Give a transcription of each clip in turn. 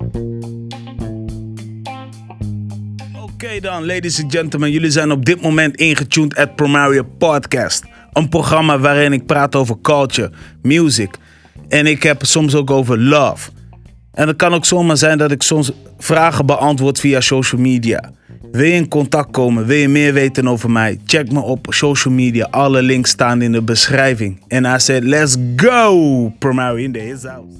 Oké dan, ladies and gentlemen. Jullie zijn op dit moment ingetuned at Promario Podcast. Een programma waarin ik praat over culture, music. En ik heb het soms ook over love. En het kan ook zomaar zijn dat ik soms vragen beantwoord via social media. Wil je in contact komen? Wil je meer weten over mij? Check me op social media. Alle links staan in de beschrijving. En I said, let's go! Promario in his house.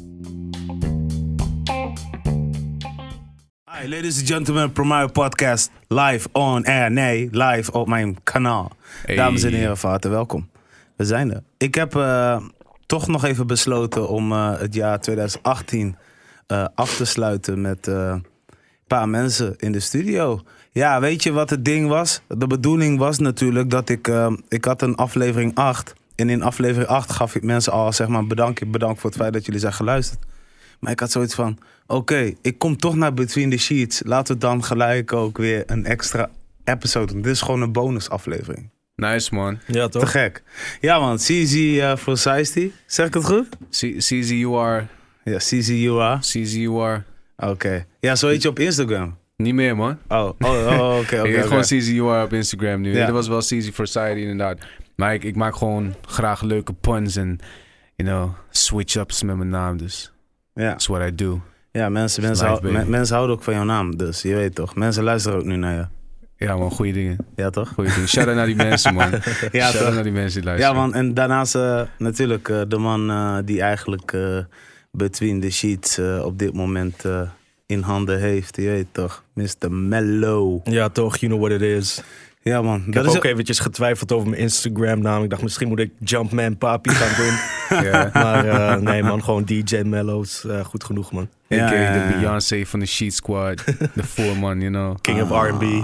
Hi, ladies and gentlemen, Promario Podcast. Live on air. Nee, live op mijn kanaal. Hey. Dames en heren, van harte welkom. We zijn er. Ik heb toch nog even besloten om het jaar 2018 af te sluiten met een paar mensen in de studio. Ja, weet je wat het ding was? De bedoeling was natuurlijk dat ik had een aflevering 8. En in aflevering 8 gaf ik mensen al, zeg maar, bedankt voor het feit dat jullie zijn geluisterd. Maar ik had zoiets van, oké, ik kom toch naar Between the Sheets. Laten we dan gelijk ook weer een extra episode doen. Dit is gewoon een bonusaflevering. Nice, man. Ja, toch? Te gek. Ja, man. CZ for Seisty. Zeg ik het goed? CZ you are. Ja, CZ you are. CZ you are. Oké. Ja, zo heet je op Instagram. Niet meer, man. Oké. Ik heet gewoon CZ you are op Instagram nu. Ja. Dat was wel CZ for Society, inderdaad. Maar ik maak gewoon graag leuke puns en, you know, switch-ups met mijn naam, dus. Ja. That's what I do. Ja, mensen houden ook van jouw naam, dus je weet toch. Mensen luisteren ook nu naar je. Ja, man, goede dingen. Ja, toch? Goeie dingen. Shout-out naar die mensen, man. Ja, Shout-out naar die mensen die luisteren. Ja, man. En daarnaast natuurlijk de man die eigenlijk Between the Sheets op dit moment in handen heeft. Je weet toch, Mr. Mellow. Ja, toch, you know what it is. Ja, man. Ik heb ook eventjes getwijfeld over mijn Instagram naam. Ik dacht, misschien moet ik Jumpman Papi gaan doen. Ja. Maar nee, man, gewoon DJ Mellows. Goed genoeg, man. Ja, de Beyoncé van de Sheet Squad. De voorman, you know. King of R&B.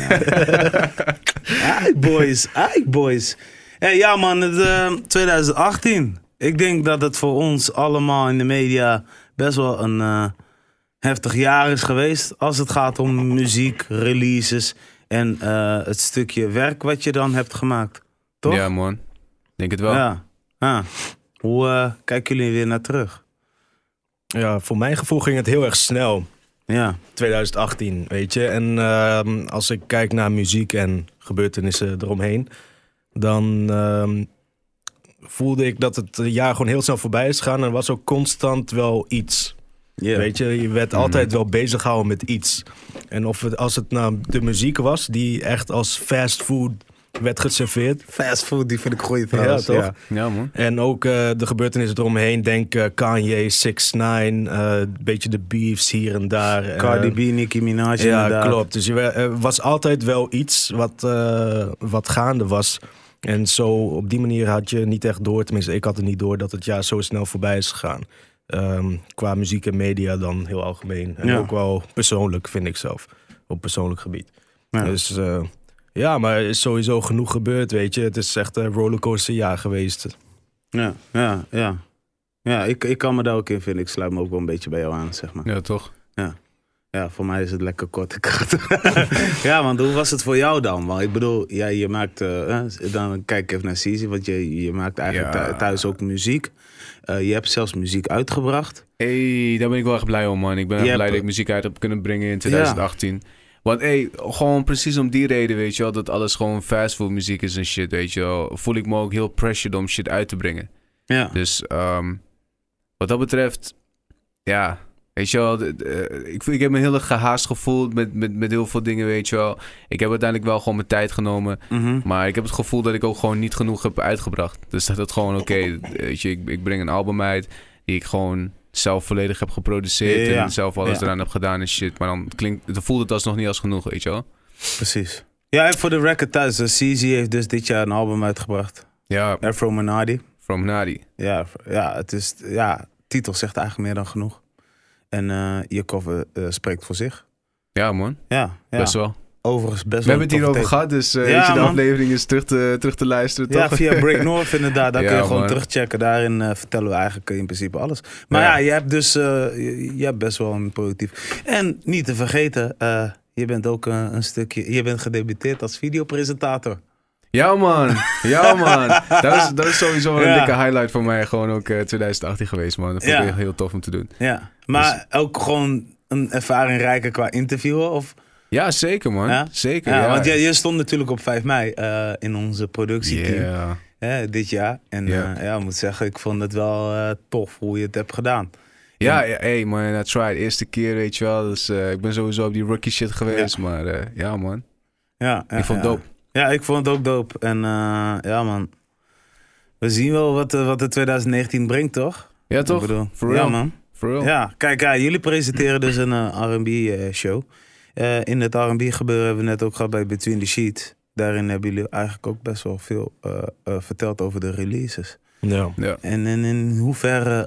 Aight, boys. Hey, ja, man, 2018. Ik denk dat het voor ons allemaal in de media best wel een heftig jaar is geweest. Als het gaat om muziek, releases en het stukje werk wat je dan hebt gemaakt. Toch? Ja, man. Denk het wel. Ja. Hoe kijken jullie weer naar terug? Ja, voor mijn gevoel ging het heel erg snel. Ja. 2018, weet je. En als ik kijk naar muziek en gebeurtenissen eromheen, dan voelde ik dat het jaar gewoon heel snel voorbij is gegaan. En er was ook constant wel iets. Yeah. Weet je werd altijd wel bezig gehouden met iets. En als het nou de muziek was die echt als fast food werd geserveerd. Fast food, die vind ik goed trouwens. Ja, toch? Ja, man. En ook de gebeurtenissen eromheen. Denk Kanye, 6ix9ine, een beetje de beefs hier en daar. Cardi B, Nicki Minaj. Ja, inderdaad. Klopt. Dus er was altijd wel iets wat gaande was. En zo op die manier had je niet echt door. Tenminste, ik had het niet door dat het jaar zo snel voorbij is gegaan. Qua muziek en media dan heel algemeen. En ook wel persoonlijk, vind ik zelf. Op persoonlijk gebied. Ja. Dus ja, maar er is sowieso genoeg gebeurd, weet je. Het is echt een rollercoaster jaar geweest. Ja, ik kan me daar ook in vinden. Ik sluit me ook wel een beetje bij jou aan, zeg maar. Ja, toch? Ja, voor mij is het lekker kort en krachtig. Ja, want hoe was het voor jou dan? Want ik bedoel, ja, je maakt... dan kijk even naar CZ, want je maakt eigenlijk thuis ook muziek. Je hebt zelfs muziek uitgebracht. Hey, daar ben ik wel echt blij om, man. Ik ben echt blij dat ik muziek uit heb kunnen brengen in 2018. Ja. Want gewoon precies om die reden, weet je wel, dat alles gewoon fastfood muziek is en shit, weet je wel. Voel ik me ook heel pressured om shit uit te brengen. Ja. Dus wat dat betreft, ja, weet je wel, ik heb me heel erg gehaast gevoeld met heel veel dingen, weet je wel. Ik heb uiteindelijk wel gewoon mijn tijd genomen, maar ik heb het gevoel dat ik ook gewoon niet genoeg heb uitgebracht. Dus dat het gewoon weet je, ik breng een album uit die ik gewoon zelf volledig heb geproduceerd en zelf alles eraan heb gedaan en shit. Maar dan voelt het alsnog niet als genoeg, weet je wel. Precies. Ja, en voor de record thuis, CZ heeft dus dit jaar een album uitgebracht. Ja. From Minardi. From Minardi. Ja, het is, titel zegt eigenlijk meer dan genoeg. En je cover spreekt voor zich. Ja, man. Ja. Best wel. Overigens best we hebben het hierover gehad, dus de aflevering is terug te luisteren, toch? Ja, via Break North inderdaad. Daar kun je gewoon terugchecken. Daarin vertellen we eigenlijk in principe alles. Maar je hebt dus je hebt best wel een productief. En niet te vergeten, je bent ook een stukje... Je bent gedebuteerd als videopresentator. Ja, man. Dat is sowieso een dikke highlight voor mij. Gewoon ook 2018 geweest, man. Dat vond ik heel tof om te doen. Ja, maar dus ook gewoon een ervaring rijker qua interviewen? Of? Ja, zeker man. Ja? Zeker, ja. Want je stond natuurlijk op 5 mei in onze productieteam dit jaar. En ik moet zeggen, ik vond het wel tof hoe je het hebt gedaan. Ja, hey man, I tried. Eerste keer, weet je wel. Dus ik ben sowieso op die rookie shit geweest. Ja. Maar ja man. Ja, ik vond het dope. Ja, ik vond het ook dope. En ja man. We zien wel wat de 2019 brengt, toch? Ja, toch? For real. Ja, man. For real. Ja, kijk, jullie presenteren dus een R&B show. In het R&B gebeuren hebben we net ook gehad bij Between the Sheets. Daarin hebben jullie eigenlijk ook best wel veel verteld over de releases. Ja. En in hoeverre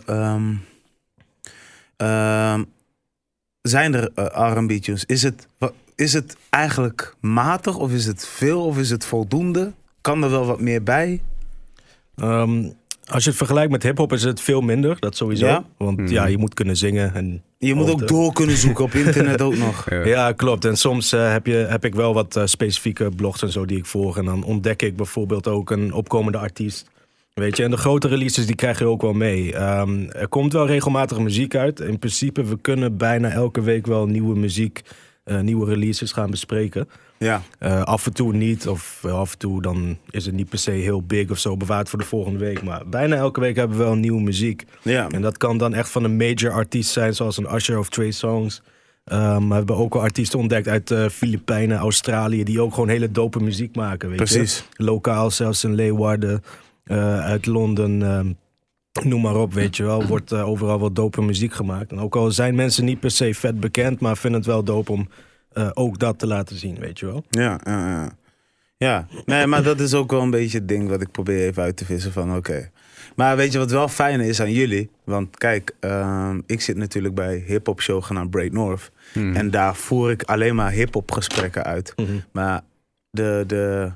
zijn er R&B tunes? Is het eigenlijk matig of is het veel of is het voldoende? Kan er wel wat meer bij? Als je het vergelijkt met hiphop is het veel minder, dat sowieso. Ja? Want je moet kunnen zingen. En je moet ook door kunnen zoeken op internet ook nog. Ja, klopt. En soms heb ik wel wat specifieke blogs en zo die ik volg. En dan ontdek ik bijvoorbeeld ook een opkomende artiest. Weet je, en de grote releases die krijg je ook wel mee. Er komt wel regelmatig muziek uit. In principe, we kunnen bijna elke week wel nieuwe muziek, nieuwe releases gaan bespreken. Ja. Af en toe niet, of af en toe dan is het niet per se heel big of zo bewaard voor de volgende week. Maar bijna elke week hebben we wel nieuwe muziek. Ja. En dat kan dan echt van een major artiest zijn, zoals een Usher of Trey Songz. Maar we hebben ook wel artiesten ontdekt uit Filipijnen, Australië, die ook gewoon hele dope muziek maken. Weet Precies. Je? Lokaal, zelfs in Leeuwarden, uit Londen, noem maar op, weet je wel. Wordt overal wel dope muziek gemaakt. En ook al zijn mensen niet per se vet bekend, maar vinden het wel dope om ook dat te laten zien, weet je wel. Ja, nee, maar dat is ook wel een beetje het ding wat ik probeer even uit te vissen van oké. Maar weet je wat wel fijn is aan jullie? Want kijk, ik zit natuurlijk bij hip-hop show genaamd Break North. En daar voer ik alleen maar hip-hop gesprekken uit. Maar de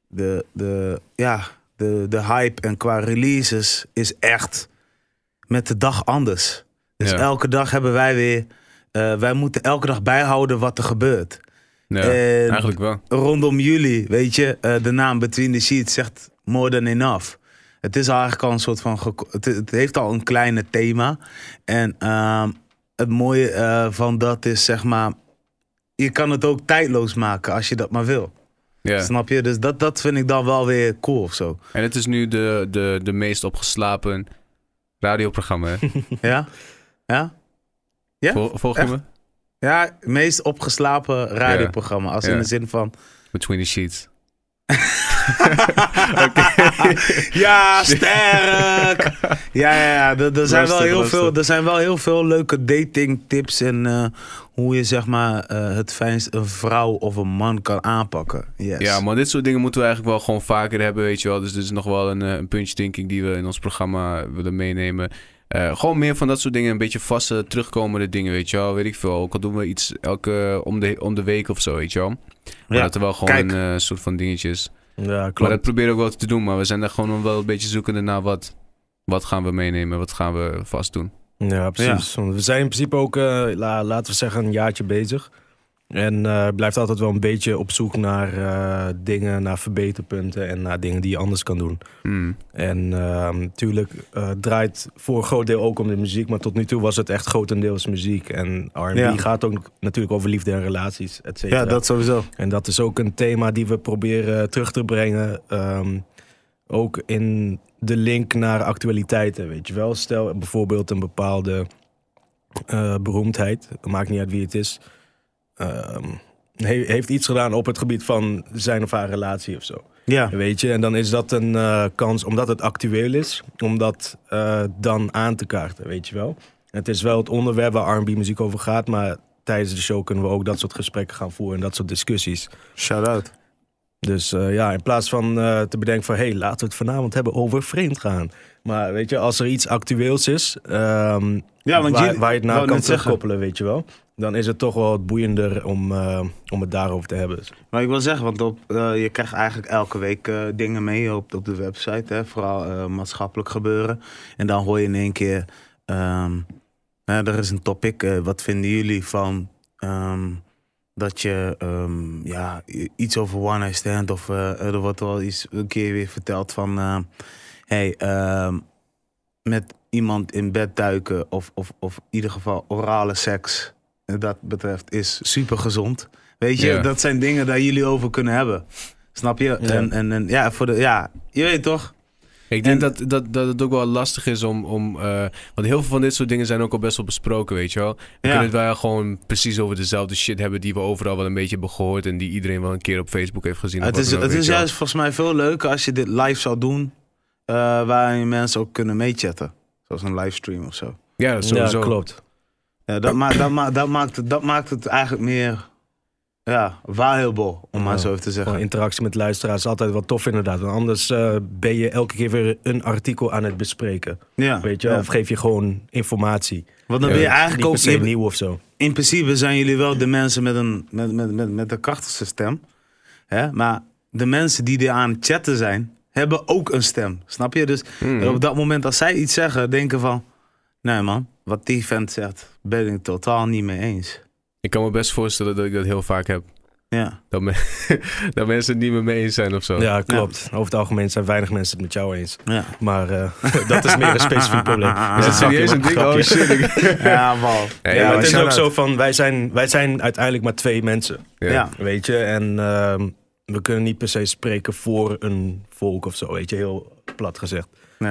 hype en qua releases is echt met de dag anders. Dus elke dag hebben wij weer... wij moeten elke dag bijhouden wat er gebeurt. Ja, eigenlijk wel. Rondom jullie, weet je, de naam Between the Sheets zegt more than enough. Het is eigenlijk al een soort van... Het heeft al een kleine thema. En het mooie van dat is, zeg maar... Je kan het ook tijdloos maken als je dat maar wil. Ja. Snap je? Dus dat vind ik dan wel weer cool of zo. En het is nu de meest opgeslapen radioprogramma, hè? Ja? Ja? Volg je me? Ja, meest opgeslapen radioprogramma. Als in de zin van... Between the Sheets. Ja, sterk! Ja. Er zijn wel heel veel leuke dating tips en hoe je zeg maar het fijnst een vrouw of een man kan aanpakken. Yes. Ja, maar dit soort dingen moeten we eigenlijk wel gewoon vaker hebben, weet je wel. Dus dit is nog wel een puntje, denk ik, die we in ons programma willen meenemen. Gewoon meer van dat soort dingen, een beetje vaste, terugkomende dingen, weet je wel. Weet ik veel, ook al doen we iets om de week of zo, weet je wel. Maar dat er wel gewoon een soort van dingetjes... Ja, klopt. Maar dat proberen we ook wel te doen, maar we zijn daar gewoon wel een beetje zoekende naar wat gaan we meenemen, wat gaan we vast doen. Ja, precies. Ja. We zijn in principe ook, laten we zeggen, een jaartje bezig. En blijft altijd wel een beetje op zoek naar dingen, naar verbeterpunten en naar dingen die je anders kan doen. En natuurlijk draait voor een groot deel ook om de muziek, maar tot nu toe was het echt grotendeels muziek. En R&B gaat ook natuurlijk over liefde en relaties, et cetera. Ja, dat sowieso. En dat is ook een thema die we proberen terug te brengen, ook in de link naar actualiteiten, weet je wel. Stel bijvoorbeeld een bepaalde beroemdheid, maakt niet uit wie het is, heeft iets gedaan op het gebied van zijn of haar relatie of zo. Ja. Weet je, en dan is dat een kans, omdat het actueel is, om dat dan aan te kaarten, weet je wel. Het is wel het onderwerp waar R&B muziek over gaat, maar tijdens de show kunnen we ook dat soort gesprekken gaan voeren en dat soort discussies. Shout out. Dus in plaats van te bedenken van... hey, laten we het vanavond hebben over vreemd gaan. Maar weet je, als er iets actueels is... waar je het naar kan terugkoppelen, weet je wel... dan is het toch wel wat boeiender om het daarover te hebben. Maar ik wil zeggen, want je krijgt eigenlijk elke week dingen mee op de website. Hè? Vooral maatschappelijk gebeuren. En dan hoor je in één keer... er is een topic. Wat vinden jullie van... dat je iets over one night stand of er wordt wel iets een keer weer verteld van met iemand in bed duiken of in ieder geval orale seks dat betreft is super gezond. Weet je, dat zijn dingen daar jullie over kunnen hebben. Snap je? Ja. Je weet toch? Ik denk dat het ook wel lastig is om want heel veel van dit soort dingen zijn ook al best wel besproken, weet je wel. We kunnen het wel gewoon precies over dezelfde shit hebben die we overal wel een beetje hebben gehoord en die iedereen wel een keer op Facebook heeft gezien. Het is juist volgens mij veel leuker als je dit live zou doen, waarin mensen ook kunnen meechatten. Zoals een livestream of zo. Ja, dat sowieso. Ja, klopt. Ja, dat maakt het eigenlijk meer valuable, om maar zo even te zeggen. Interactie met luisteraars is altijd wat tof inderdaad. Want anders ben je elke keer weer een artikel aan het bespreken. Ja, weet je? Ja. Of geef je gewoon informatie. Want dan ben je eigenlijk niet per se nieuw of zo. In principe zijn jullie wel de mensen met de krachtigste stem. Hè? Maar de mensen die er aan het chatten zijn, hebben ook een stem. Snap je? Dus op dat moment als zij iets zeggen, denken van... Nee man, wat die vent zegt, ben ik totaal niet mee eens. Ik kan me best voorstellen dat ik dat heel vaak heb. Ja. Dat mensen het niet meer mee eens zijn of zo. Ja, klopt. Ja. Over het algemeen zijn weinig mensen het met jou eens. Ja. Maar dat is meer een specifiek probleem. Is het serieus een ding? Oh shit. Ja, man. Nee, ja, het is ook zo van, wij zijn uiteindelijk maar 2 mensen. Ja. Weet je, en we kunnen niet per se spreken voor een volk of zo, weet je, heel plat gezegd.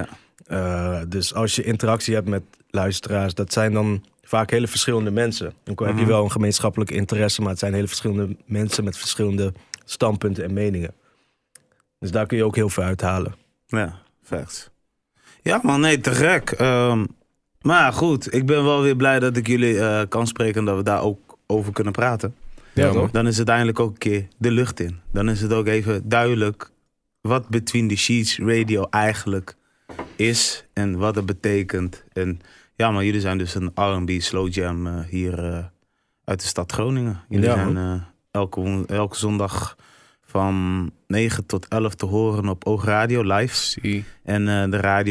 Ja. Dus als je interactie hebt met luisteraars, dat zijn dan vaak hele verschillende mensen. Dan heb je wel een gemeenschappelijk interesse, maar het zijn hele verschillende mensen met verschillende standpunten en meningen. Dus daar kun je ook heel veel uithalen. Ja, facts. Ja man, nee, te gek. Maar goed, ik ben wel weer blij dat ik jullie kan spreken en dat we daar ook over kunnen praten. Ja, toch? Dan is het eindelijk ook een keer de lucht in. Dan is het ook even duidelijk wat Between the Sheets Radio eigenlijk is en wat het betekent. En ja, maar jullie zijn dus een R&B slow jam hier uit de stad Groningen. Jullie zijn elke zondag van 9 tot 11 te horen op Oogradio live. Zie. En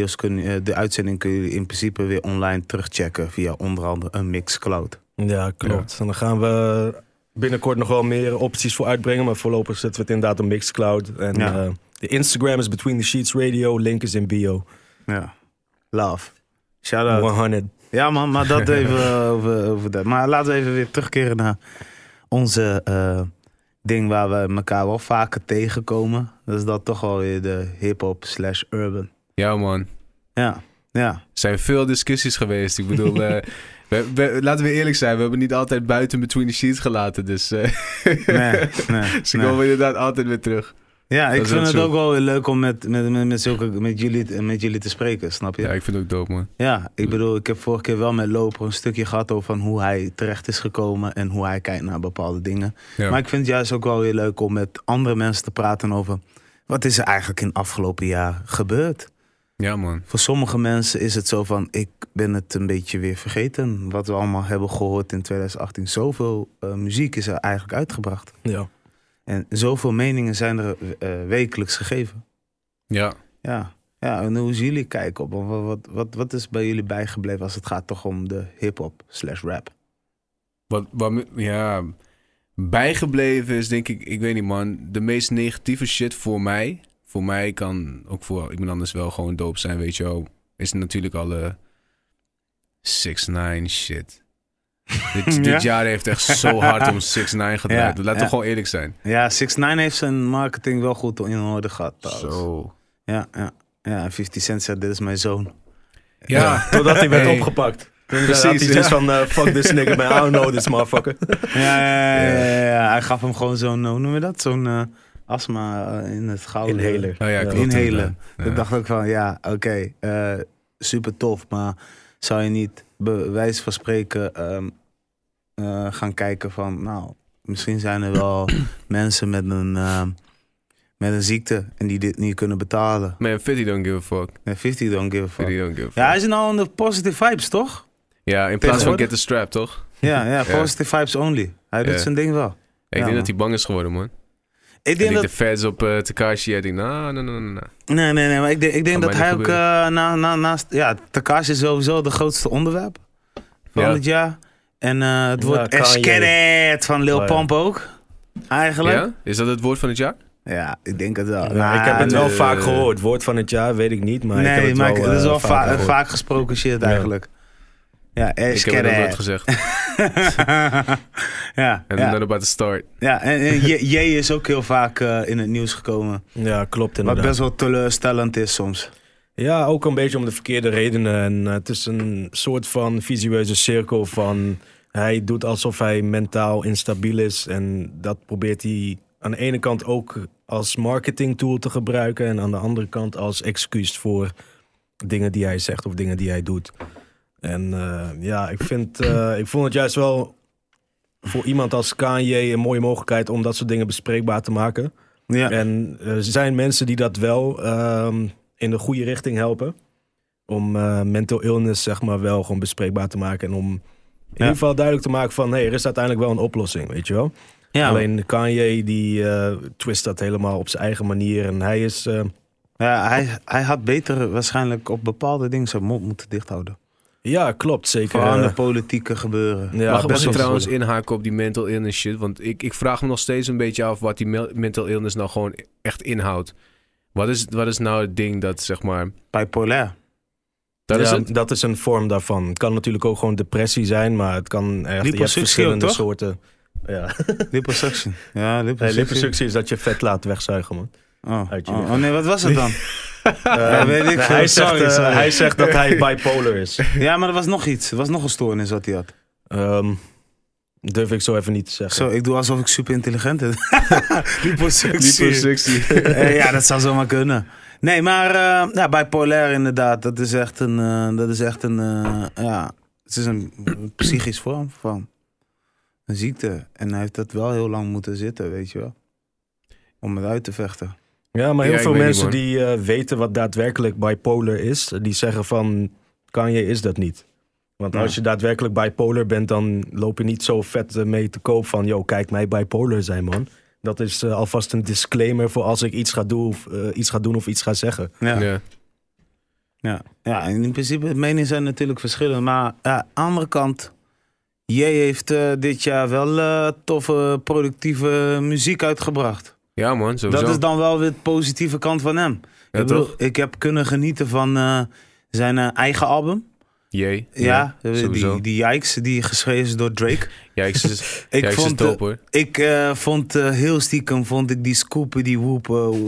de uitzending kun je in principe weer online terugchecken via onder andere een Mixcloud. Ja, klopt. Ja. En dan gaan we binnenkort nog wel meer opties voor uitbrengen, maar voorlopig zetten we het inderdaad op Mixcloud. En de Instagram is Between the Sheets Radio, link is in bio. Ja, love. Shout out. 100. Ja man, maar dat even over dat. Maar laten we even weer terugkeren naar onze ding waar we elkaar wel vaker tegenkomen. Dat is dat toch wel weer de hip-hop / urban. Ja man. Ja. Er zijn veel discussies geweest. Ik bedoel, laten we eerlijk zijn. We hebben niet altijd buiten Between the Sheets gelaten. Dus nee. Ze komen inderdaad altijd weer terug. Ja, ik vind het ook wel weer leuk om met jullie te spreken, snap je? Ja, ik vind het ook dope, man. Ja, ik bedoel, ik heb vorige keer wel met Loper een stukje gehad over van hoe hij terecht is gekomen en hoe hij kijkt naar bepaalde dingen. Ja. Maar ik vind het juist ook wel weer leuk om met andere mensen te praten over wat is er eigenlijk in het afgelopen jaar gebeurd. Ja, man. Voor sommige mensen is het zo van, ik ben het een beetje weer vergeten. Wat we allemaal hebben gehoord in 2018. Zoveel muziek is er eigenlijk uitgebracht. Ja. En zoveel meningen zijn er wekelijks gegeven. Ja. Ja, en hoe zien jullie kijken op? Wat is bij jullie bijgebleven als het gaat toch om de hip-hop / rap? Bijgebleven is denk ik weet niet man, de meest negatieve shit voor mij. Voor mij kan ook voor iemand anders wel gewoon dope zijn, weet je wel. Is natuurlijk alle 6ix9ine shit. Dit jaar heeft echt zo hard om 6ix9ine gedraaid. Laten we gewoon eerlijk zijn. Ja, 6ix9ine heeft zijn marketing wel goed in orde gehad. Zo. Ja, 50 Cent zei, dit is mijn zoon. Ja, totdat hij werd opgepakt. Precies, hij van fuck this nigga, man, I don't know this motherfucker. Ja, hij gaf hem gewoon zo'n, hoe noem je dat? Zo'n astma in het gouden. Inhaler. Oh ja, klopt. Inhaler. Ja. Ik dacht ook van, oké, super tof, maar zou je niet bij wijze van spreken gaan kijken van, nou, misschien zijn er wel mensen met een ziekte en die dit niet kunnen betalen. Man, 50 don't give a fuck. Nee, 50 don't give a fuck. 50 don't give a fuck. Ja, hij is nou onder positive vibes, toch? Ja, in plaats van get the strap, toch? Ja, positive vibes only. Hij doet zijn ding wel. Ik denk dat hij bang is geworden, man. Ik denk dat de feds op Tekashi, hij denkt, Nee, maar ik denk dat hij ook naast... Ja, Tekashi is sowieso de grootste onderwerp van het jaar. En het woord Eskedet van Lil Pump ook, eigenlijk. Ja? Is dat het woord van het jaar? Ja, ik denk het wel. Ja, ik heb het wel vaak gehoord. Woord van het jaar weet ik niet, maar ik heb het wel is wel vaak gesproken shit eigenlijk. Ja, ik heb het ook nooit gezegd. Ja. And then about to start. Ja, en Jay is ook heel vaak in het nieuws gekomen. Ja, klopt inderdaad. Wat best wel teleurstellend is soms. Ja, ook een beetje om de verkeerde redenen. En het is een soort van visueuze cirkel van... Hij doet alsof hij mentaal instabiel is. En dat probeert hij aan de ene kant ook als marketingtool te gebruiken. En aan de andere kant als excuus voor dingen die hij zegt of dingen die hij doet. En ik vond het juist wel voor iemand als Kanye een mooie mogelijkheid om dat soort dingen bespreekbaar te maken. Ja. En er zijn mensen die dat wel in de goede richting helpen. Om mental illness zeg maar wel gewoon bespreekbaar te maken. En om in ieder geval duidelijk te maken van... er is uiteindelijk wel een oplossing, weet je wel. Ja. Alleen Kanye die twist dat helemaal op zijn eigen manier. En hij is... hij had beter waarschijnlijk op bepaalde dingen zijn mond moeten dichthouden. Ja, klopt, zeker. Vooral aan de politieke gebeuren. Ja, mag ik trouwens inhaken op die mental illness shit? Want ik vraag me nog steeds een beetje af wat die mental illness nou gewoon echt inhoudt. Wat is nou het ding dat, zeg maar... Bipolair. Dat is een vorm daarvan. Het kan natuurlijk ook gewoon depressie zijn, maar het kan echt... Je hebt verschillende soorten. Ja. Liposuctie. Ja, liposuctie is dat je vet laat wegzuigen, man. Oh nee, wat was het dan? Weet ik veel. Hij zegt dat hij bipolar is. Ja, maar er was nog iets. Er was nog een stoornis wat hij had. Durf ik zo even niet te zeggen. Zo, ik doe alsof ik super intelligent ben. Liposuctie. Ja, dat zou zomaar kunnen. Nee, maar bipolair inderdaad. Het is een psychisch vorm van een ziekte. En hij heeft dat wel heel lang moeten zitten, weet je wel. Om het uit te vechten. Ja, maar heel veel mensen die weten wat daadwerkelijk bipolar is, die zeggen van, Kanye is dat niet. Want als je daadwerkelijk bipolar bent, dan loop je niet zo vet mee te koop van, yo, kijk mij bipolar zijn, man. Dat is alvast een disclaimer voor als ik iets ga doen of iets ga zeggen. Ja, en in principe, de meningen zijn natuurlijk verschillend. Maar aan de andere kant, jij heeft dit jaar wel toffe, productieve muziek uitgebracht. Ja man, sowieso. Dat is dan wel weer de positieve kant van hem. Ja, ik heb kunnen genieten van zijn eigen album. Ja, die Yikes, die geschreven is door Drake. Yikes is top hoor. Ik vond heel stiekem, die Scoop, die Whoop.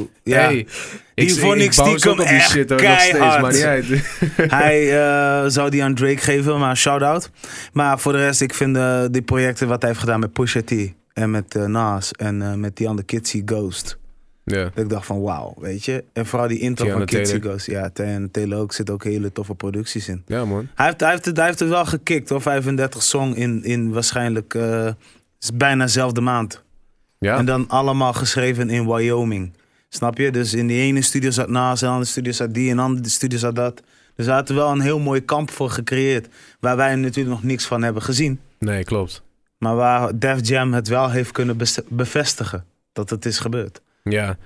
Die vond ik stiekem echt shit, hoor, keihard. Nog steeds, maar hij zou die aan Drake geven, maar shout-out. Maar voor de rest, ik vind die projecten wat hij heeft gedaan met Pusha T. En met Nas en met die andere Kitsy Ghost. Ja. Dat ik dacht van wauw, weet je. En vooral die intro van Kitsy Ghost. Ja, en Taylor ook zit ook hele toffe producties in. Ja man. Hij heeft het wel gekikt hoor. 35 song in waarschijnlijk is bijna dezelfde maand. Ja. En dan allemaal geschreven in Wyoming. Snap je? Dus in die ene studio zat Nas, en de andere studio zat die en de andere studio zat dat. Dus hij had er wel een heel mooi kamp voor gecreëerd. Waar wij natuurlijk nog niks van hebben gezien. Nee, klopt. Maar waar Def Jam het wel heeft kunnen bevestigen. Dat het is gebeurd. Ja.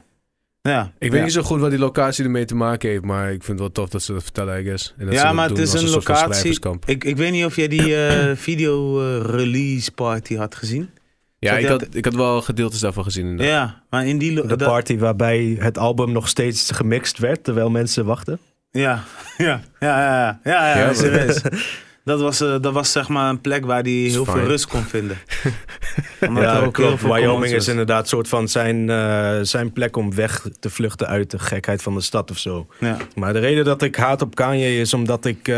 Ik weet niet zo goed wat die locatie ermee te maken heeft. Maar ik vind het wel tof dat ze dat vertellen, I guess. En dat maar het is een locatie. Ik weet niet of jij die video release party had gezien. Ja, ik had wel gedeeltes daarvan gezien. Inderdaad. Ja, maar in die... De party waarbij het album nog steeds gemixt werd, terwijl mensen wachten. Ja, serieus. Dat was zeg maar een plek waar hij heel veel rust kon vinden. Ja, klopt. Wyoming is inderdaad een soort van zijn plek om weg te vluchten uit de gekheid van de stad of zo. Ja. Maar de reden dat ik haat op Kanye is omdat ik...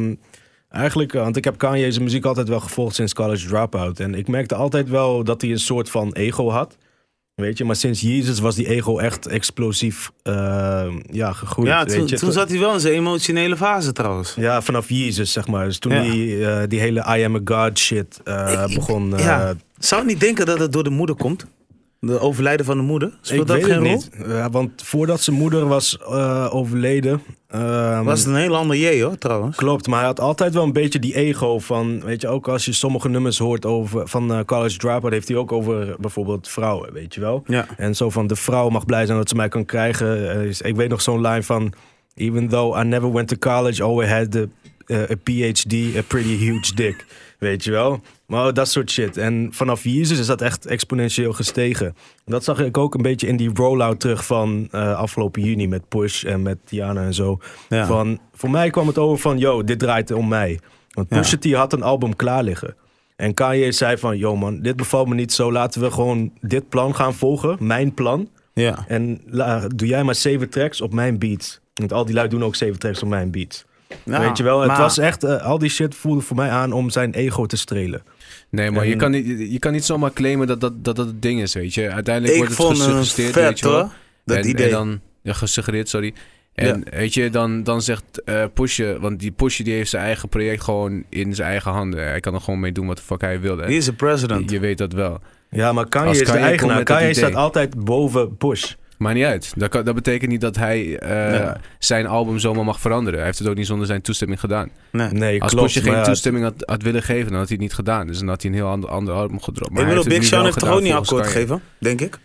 want ik heb Kanye's muziek altijd wel gevolgd sinds College Dropout. En ik merkte altijd wel dat hij een soort van ego had. Weet je, maar sinds Jezus was die ego echt explosief gegroeid. Ja, toen zat hij wel in zijn emotionele fase trouwens. Ja, vanaf Jezus, zeg maar. Dus toen die hele I am a God shit begon. Zou je niet denken dat het door de moeder komt? De overlijden van de moeder? Speelt dat geen rol? Niet. Want voordat zijn moeder was overleden... was het een heel ander jee hoor, trouwens. Klopt, maar hij had altijd wel een beetje die ego van... Weet je, ook als je sommige nummers hoort van College Dropout... heeft hij ook over bijvoorbeeld vrouwen, weet je wel. Ja. En zo van, de vrouw mag blij zijn dat ze mij kan krijgen. Ik weet nog zo'n line van... Even though I never went to college, always had a PhD, a pretty huge dick. Weet je wel? Maar dat soort shit. En vanaf Jezus is dat echt exponentieel gestegen. Dat zag ik ook een beetje in die rollout terug van afgelopen juni met Push en met Tiana en zo. Ja. Voor mij kwam het over van, yo, dit draait om mij. Want Pusha T had een album klaar liggen. En Kanye zei van, yo man, dit bevalt me niet zo. Laten we gewoon dit plan gaan volgen. Mijn plan. Ja. En doe jij maar 7 tracks op mijn beats. Want al die lui doen ook 7 tracks op mijn beats. Ja, weet je wel, het maar... was echt... al die shit voelde voor mij aan om zijn ego te strelen. Nee, maar je kan niet zomaar claimen dat het ding is, weet je. Uiteindelijk wordt het gesuggereerd, vet, weet je wel. Hoor, dat idee. En dan, gesuggereerd, sorry. En weet je, dan zegt Pusha... Want die Pusha die heeft zijn eigen project gewoon in zijn eigen handen. Hij kan er gewoon mee doen wat de fuck hij wil. Hij is de president. Je weet dat wel. Ja, maar Kanye is de eigenaar. Kanye staat altijd boven Push. Maakt niet uit. Dat betekent niet dat hij zijn album zomaar mag veranderen. Hij heeft het ook niet zonder zijn toestemming gedaan. Nee, als klopt. Pusha geen toestemming had willen geven, dan had hij het niet gedaan. Dus dan had hij een heel ander album gedropt. Maar Big Sean heeft toch ook niet akkoord gegeven, denk ik?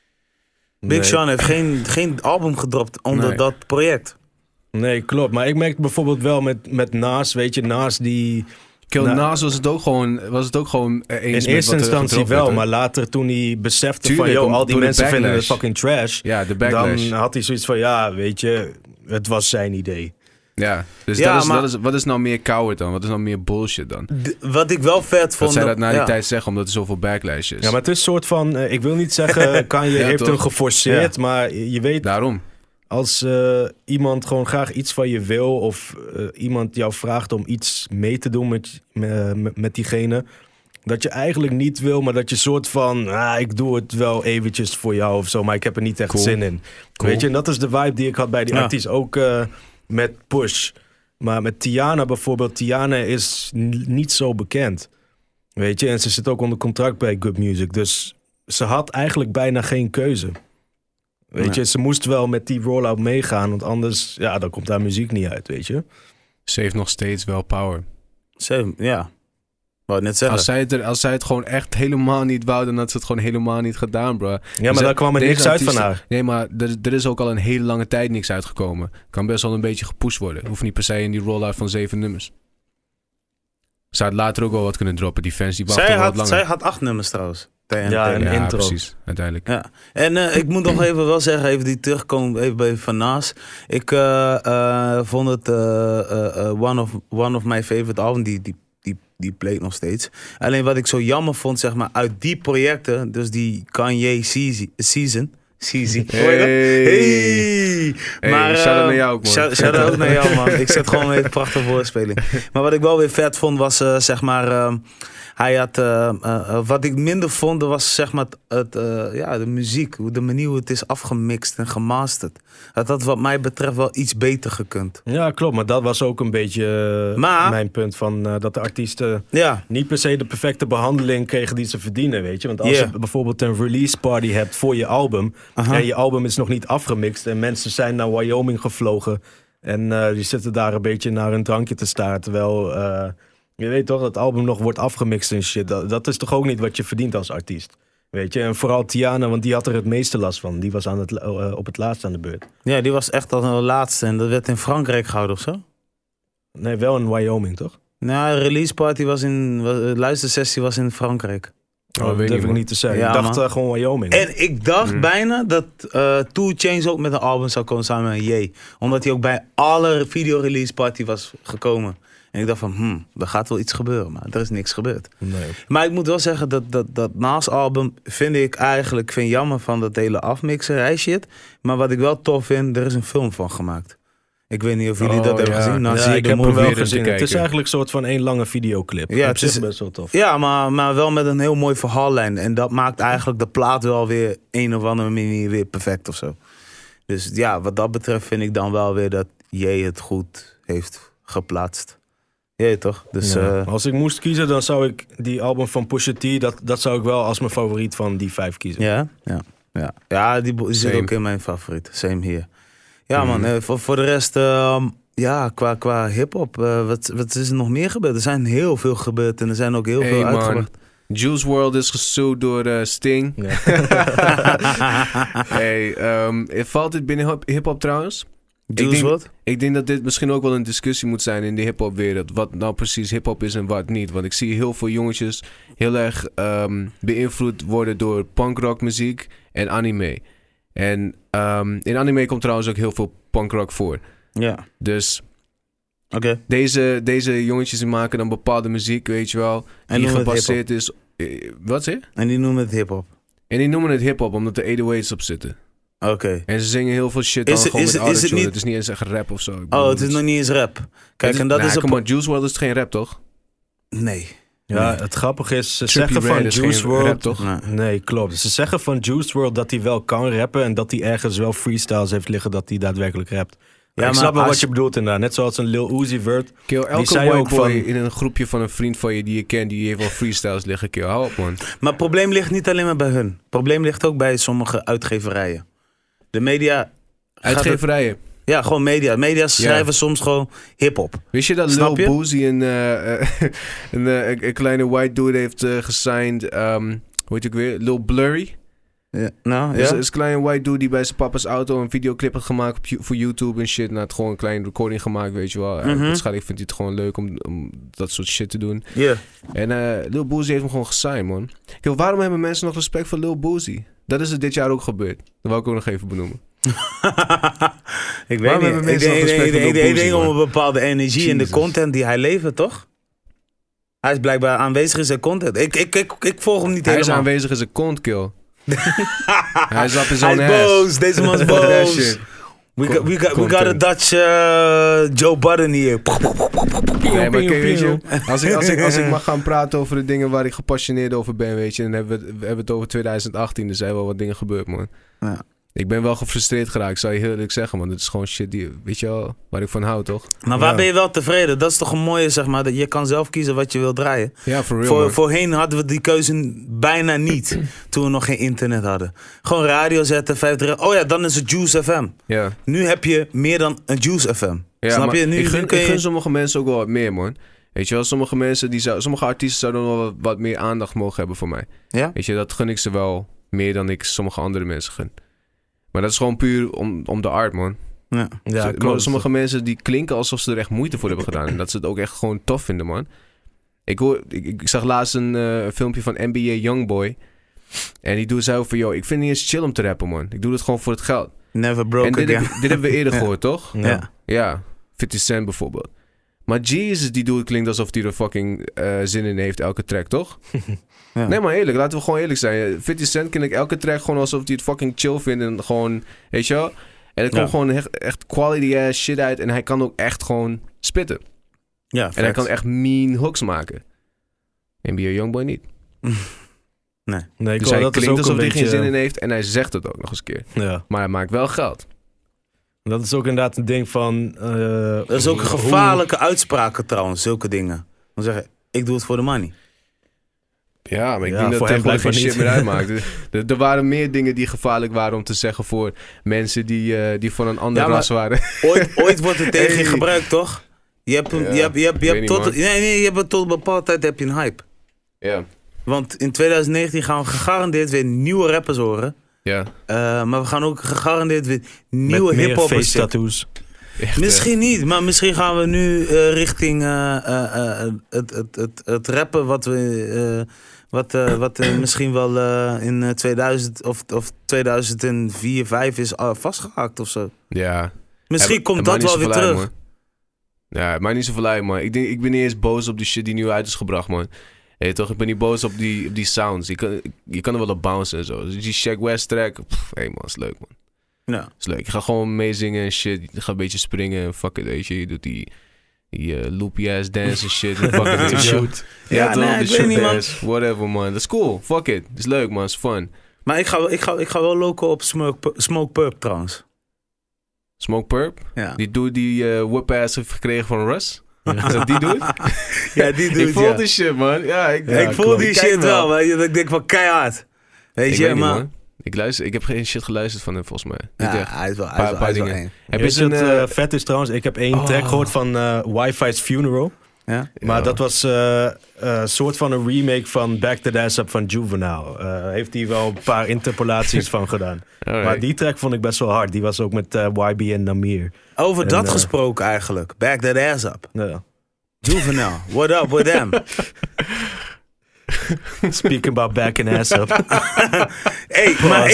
Big Sean heeft geen album gedropt onder dat project. Nee, klopt. Maar ik merkte bijvoorbeeld wel met Nas, weet je, Nas die... Nas was het ook gewoon eens in eerste instantie wel, maar later toen hij besefte van... al die mensen vinden het fucking trash. Ja, de backlash. Dan had hij zoiets van, ja, weet je, het was zijn idee. Ja, dus wat is nou meer coward dan? Wat is nou meer bullshit dan? Wat ik wel vet vond... Dat zij dat na die tijd zeggen, omdat er zoveel backlash is. Ja, maar het is een soort van... ik wil niet zeggen, Kanye heeft hem geforceerd, maar je weet... Daarom. Als iemand gewoon graag iets van je wil... of iemand jou vraagt om iets mee te doen met diegene... dat je eigenlijk niet wil, maar dat je soort van... ik doe het wel eventjes voor jou of zo... maar ik heb er niet echt zin in. Cool. Weet je, en dat is de vibe die ik had bij die artiest. Ook met Push. Maar met Tiana bijvoorbeeld... Tiana is niet zo bekend. Weet je, en ze zit ook onder contract bij Good Music. Dus ze had eigenlijk bijna geen keuze. Weet je, ze moest wel met die rollout meegaan, want anders, dan komt haar muziek niet uit, weet je. Ze heeft nog steeds wel power. Ja. Wou net zeggen. Als zij het gewoon echt helemaal niet wou, dan had ze het gewoon helemaal niet gedaan, bro. Ja, maar daar kwam er niks uit van haar. Nee, maar er is ook al een hele lange tijd niks uitgekomen. Kan best wel een beetje gepusht worden. Hoeft niet per se in die rollout van 7 nummers. Ze had later ook wel wat kunnen droppen. Die fans die wachten wel wat langer. Zij had 8 nummers trouwens. Een intro. Precies, uiteindelijk. Ja. En ik moet nog even wel zeggen, even die terugkomen even bij Van Nas. Ik vond het one of my favorite album, die playt nog steeds. Alleen wat ik zo jammer vond, zeg maar, uit die projecten, dus die Kanye Season. Hey. Maar shout-out naar jou ook, man. Shout-out naar jou, man. Ik zet gewoon een prachtige voorspeling. Maar wat ik wel weer vet vond, was zeg maar... hij had... wat ik minder vond, was zeg maar de muziek. De manier hoe het is afgemixt en gemasterd. Dat wat mij betreft wel iets beter gekund. Ja, klopt. Maar dat was ook een beetje mijn punt. Van dat de artiesten niet per se de perfecte behandeling kregen die ze verdienen, weet je. Want als je bijvoorbeeld een release party hebt voor je album... en je album is nog niet afgemixt... en mensen zijn naar Wyoming gevlogen... en die zitten daar een beetje naar een drankje te staren... terwijl... je weet toch, dat het album nog wordt afgemixt en shit. Dat is toch ook niet wat je verdient als artiest. Weet je, en vooral Tiana, want die had er het meeste last van. Die was op het laatst aan de beurt. Ja, die was echt al de laatste. En dat werd in Frankrijk gehouden of zo? Nee, wel in Wyoming, toch? Nou, de release party de luistersessie was in Frankrijk. Dat durf ik niet te zeggen. Ik dacht gewoon Wyoming. En ik dacht bijna dat 2 Chainz ook met een album zou komen samen met Ye. Omdat hij ook bij alle video-release party was gekomen. En ik dacht van, er gaat wel iets gebeuren, maar er is niks gebeurd. Nee. Maar ik moet wel zeggen dat Nas album vind ik jammer van dat hele afmixerij shit. Maar wat ik wel tof vind, er is een film van gemaakt. Ik weet niet of jullie dat hebben gezien. Nou, ik heb hem wel gezien. Het is eigenlijk een soort van 1 lange videoclip. Ja, het is best wel tof. Ja, maar wel met een heel mooi verhaallijn. En dat maakt eigenlijk de plaat wel weer een of andere manier weer perfect of zo. Dus ja, wat dat betreft vind ik dan wel weer dat Ye het goed heeft geplaatst. Ja, toch? Dus, als ik moest kiezen, dan zou ik die album van Pusha T... dat zou ik wel als mijn favoriet van die 5 kiezen. Ja, die zit ook in mijn favoriet. Same hier. Ja, man. Voor de rest, qua hip-hop, wat is er nog meer gebeurd? Er zijn heel veel gebeurd en er zijn ook heel veel uitgebracht. Juice WRLD is gesued door Sting. Ja. Valt dit binnen hip-hop trouwens? Ik denk dat dit misschien ook wel een discussie moet zijn in de hip-hop wereld. Wat nou precies hip-hop is en wat niet. Want ik zie heel veel jongetjes heel erg beïnvloed worden door punkrock muziek en anime. En in anime komt trouwens ook heel veel punkrock voor. Ja. Dus Oké. Deze jongetjes die maken dan bepaalde muziek, weet je wel. En die gebaseerd is... Wat zeg je? En die noemen het hip-hop. En die noemen het hip-hop omdat er 808's op zitten. Oké. En ze zingen heel veel shit dan gewoon met autotune. Het is niet eens echt rap of zo. Het is nog niet eens rap. Kijk, en dat is... Kom maar, Juice WRLD is geen rap, toch? Nee. Ja, het grappige is, ze zeggen van Juice WRLD... toch? Nee, klopt. Ze zeggen van Juice WRLD dat hij wel kan rappen en dat hij ergens wel freestyles heeft liggen dat hij daadwerkelijk rapt. Ja, ik snap wel wat je bedoelt inderdaad. Net zoals een Lil Uzi Vert. Kill, elke white boy in een groepje van een vriend van je die je kent, die heeft wel freestyles liggen. Kill, hou op, man. Maar het probleem ligt niet alleen maar bij hun. Het probleem ligt ook bij sommige uitgeverijen. De media... Uitgeverijen? Ja, gewoon media. Media schrijven soms gewoon hip-hop. Wist je dat Lil Boosie een kleine white dude heeft gesigned? Hoe heet ik weer? Lil Blurry? Ja, nou, ja. Is een kleine white dude die bij zijn papa's auto een videoclip had gemaakt voor YouTube en shit. Nou, het gewoon een kleine recording gemaakt, weet je wel. Waarschijnlijk vindt hij het gewoon leuk om dat soort shit te doen. Ja. En Lil Boosie heeft hem gewoon gesigned, man. Kijk, waarom hebben mensen nog respect voor Lil Boosie? Dat is er dit jaar ook gebeurd. Dat wil ik ook nog even benoemen. Ik weet niet. Ik denk om een bepaalde energie in de content die hij levert, toch? Hij is blijkbaar aanwezig in zijn content. Ik volg hem niet helemaal. Hij is aanwezig in zijn kont, kill. Hij is up in zo'n ass. Boos. Deze man is boos. We got a Dutch Joe Budden hier. Nee, maar weet je, als ik mag gaan praten over de dingen waar ik gepassioneerd over ben, weet je, dan hebben we het over 2018. Er zijn wel wat dingen gebeurd, man. Ja. Ik ben wel gefrustreerd geraakt, zou je heel eerlijk zeggen, man. Het is gewoon shit die, weet je wel, waar ik van hou, toch? Maar waar ben je wel tevreden? Dat is toch een mooie, zeg maar, dat je kan zelf kiezen wat je wil draaien. Ja, for real, voorheen hadden we die keuze bijna niet, toen we nog geen internet hadden. Gewoon radio zetten, 50. Oh ja, dan is het Juice FM. Ja. Nu heb je meer dan een Juice FM. Ja, snap je? Ik gun sommige mensen ook wel wat meer, man. Weet je wel, sommige artiesten zouden wel wat meer aandacht mogen hebben voor mij. Ja? Weet je, dat gun ik ze wel meer dan ik sommige andere mensen gun. Maar dat is gewoon puur om de art, man. Ja, sommige mensen die klinken alsof ze er echt moeite voor hebben gedaan. En dat ze het ook echt gewoon tof vinden, man. Ik zag laatst een filmpje van NBA Youngboy. En die zei van, yo, ik vind het niet eens chill om te rappen, man. Ik doe het gewoon voor het geld. Never broke again. Dit hebben we eerder gehoord, toch? Ja. 50 Cent bijvoorbeeld. Maar Jesus, die dude klinkt alsof hij er fucking zin in heeft, elke track, toch? Ja. Nee, maar eerlijk, laten we gewoon eerlijk zijn. 50 Cent ken ik elke track gewoon alsof hij het fucking chill vindt. En gewoon, weet je wel? En er komt gewoon echt quality ass shit uit. En hij kan ook echt gewoon spitten. Ja, en hij kan echt mean hooks maken. NBA Youngboy niet. Nee, dus hij klinkt alsof hij geen zin in heeft. En hij zegt het ook nog eens een keer. Ja. Maar hij maakt wel geld. Dat is ook inderdaad een ding van... dat is ook een gevaarlijke uitspraken trouwens, zulke dingen. Dan zeggen, ik doe het voor de money. Ja, maar ik denk dat het tegenwoordig geen shit meer uitmaakt. Er waren meer dingen die gevaarlijk waren om te zeggen voor mensen die van een ander ras waren. Ooit wordt het tegen je gebruikt, toch? Je hebt tot een bepaalde tijd heb je een hype. Ja. Want in 2019 gaan we gegarandeerd weer nieuwe rappers horen. Ja. Maar we gaan ook gegarandeerd weer nieuwe hip-hop face tattoos. Misschien niet, maar misschien gaan we nu richting het rappen wat misschien wel in 2000 of 2004, 2005 is vastgehaakt of zo. Ja. Misschien komt dat wel weer terug. Man. Ja, maar niet zoveel uit, man. Ik ben niet eens boos op die shit die nu uit is gebracht, man. Hey, toch, ik ben niet boos op die sounds. Je kan er wel op bouncen en zo. Dus die Shaq West track, hey man, is leuk, man. Ja. Is leuk. Je gaat gewoon meezingen en shit. Je gaat een beetje springen en fuck it, weet je. Je doet die loopy ass dance en shit. En fuck it, shoot. Ja, nee, ik weet niet, man. Whatever, man. Dat is cool. Fuck it. Het is leuk, man. Het is fun. Maar ik ga wel loco op Smoke Purp trouwens. Smoke Purp? Ja. Die dude die whip ass heeft gekregen van Russ? Is dat die dude? Ja, die dude, ik voel die shit, man. Ik voel die shit wel, maar ik denk van keihard. Weet je, man. Ik heb geen shit geluisterd van hem, volgens mij. Ja, hij is wel dingen. Heb je het vet is trouwens, ik heb één track gehoord van Wi-Fi's Funeral. Ja? Maar dat was een soort van een remake van Back That Ass Up van Juvenile. Heeft hij wel een paar interpolaties van gedaan. Alright. Maar die track vond ik best wel hard. Die was ook met YB en Namir. Over dat gesproken eigenlijk. Back That Ass Up. Ja. Juvenile, what up with them? Speaking about backing ass up. Hey, maar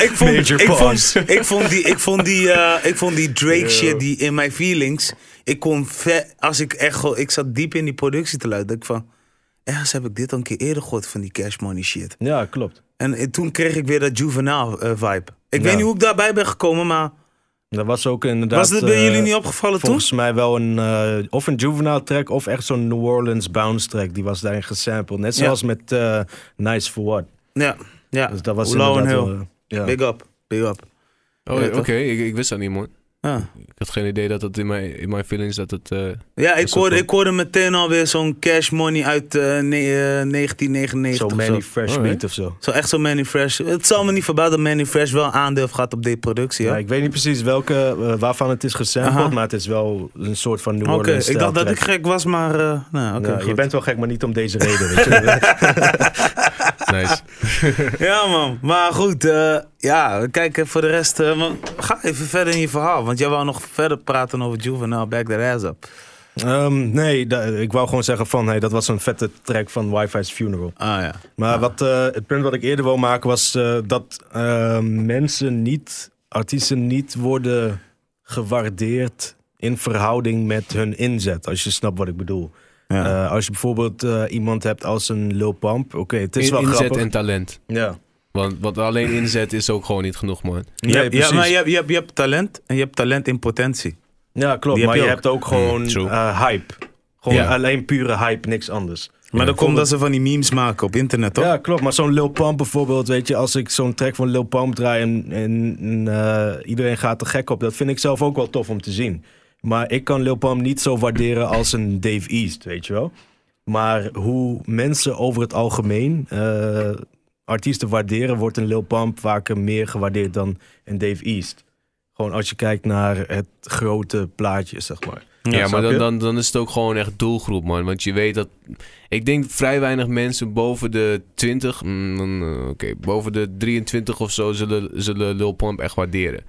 ik vond die Drake shit die in mijn feelings. Ik kon als ik echt gewoon, ik zat diep in die productie te luisteren. Ik van, ergens heb ik dit al een keer eerder gehoord van die Cash Money shit. Ja, klopt. En toen kreeg ik weer dat Juvenile vibe. Ik weet niet hoe ik daarbij ben gekomen, maar... Dat was ook inderdaad... Was het bij jullie niet opgevallen volgens mij wel of een Juvenile track of echt zo'n New Orleans bounce track. Die was daarin gesampled. Net zoals met Nice For What. Ja. Dus dat was Low inderdaad Hill. Ja. Big up. Oh, oké. Ik wist dat niet, man. Ah. Ik had geen idee dat het in mijn feelings dat het... Ja, ik hoorde meteen alweer zo'n Cash Money uit 1999 Zo Manny Fresh beat of zo. Zo echt zo'n Manny Fresh. Het zal me niet verbaasden dat Manny Fresh wel aandeel heeft gehad op deze productie. Ja, ik weet niet precies waarvan het is gesampled, maar het is wel een soort van New Orleans stijl. Ik dacht dat ik gek was, maar... je bent wel gek, maar niet om deze reden, weet je. Nice. Ja, man. Maar goed, we kijken voor de rest. Ga even verder in je verhaal. Want jij wou nog verder praten over Juvenile, Back That Ass Up. Nee, ik wou gewoon zeggen van... Hey, dat was een vette track van Wi-Fi's Funeral. Ah ja. Maar het punt wat ik eerder wou maken was... dat artiesten niet worden gewaardeerd... in verhouding met hun inzet. Als je snapt wat ik bedoel. Ja. Als je bijvoorbeeld iemand hebt als een Lil Pump... Oké, het is wel inzet grappig. en talent. Ja. Want alleen inzet is ook gewoon niet genoeg, man. Ja, maar je hebt talent en je hebt talent in potentie. Ja, klopt. Maar je hebt ook gewoon hype. Gewoon alleen pure hype, niks anders. Maar dan komt dat ze van die memes maken op internet, toch? Ja, klopt. Maar zo'n Lil Pump bijvoorbeeld, weet je... als ik zo'n track van Lil Pump draai en iedereen gaat er gek op... dat vind ik zelf ook wel tof om te zien. Maar ik kan Lil Pump niet zo waarderen als een Dave East, weet je wel. Maar hoe mensen over het algemeen... artiesten waarderen, wordt een Lil Pump vaker meer gewaardeerd dan een Dave East. Gewoon als je kijkt naar het grote plaatje, zeg maar. Ja, maar dan is het ook gewoon echt doelgroep, man. Want je weet dat... Ik denk vrij weinig mensen boven de 20... boven de 23 of zo zullen Lil Pump echt waarderen.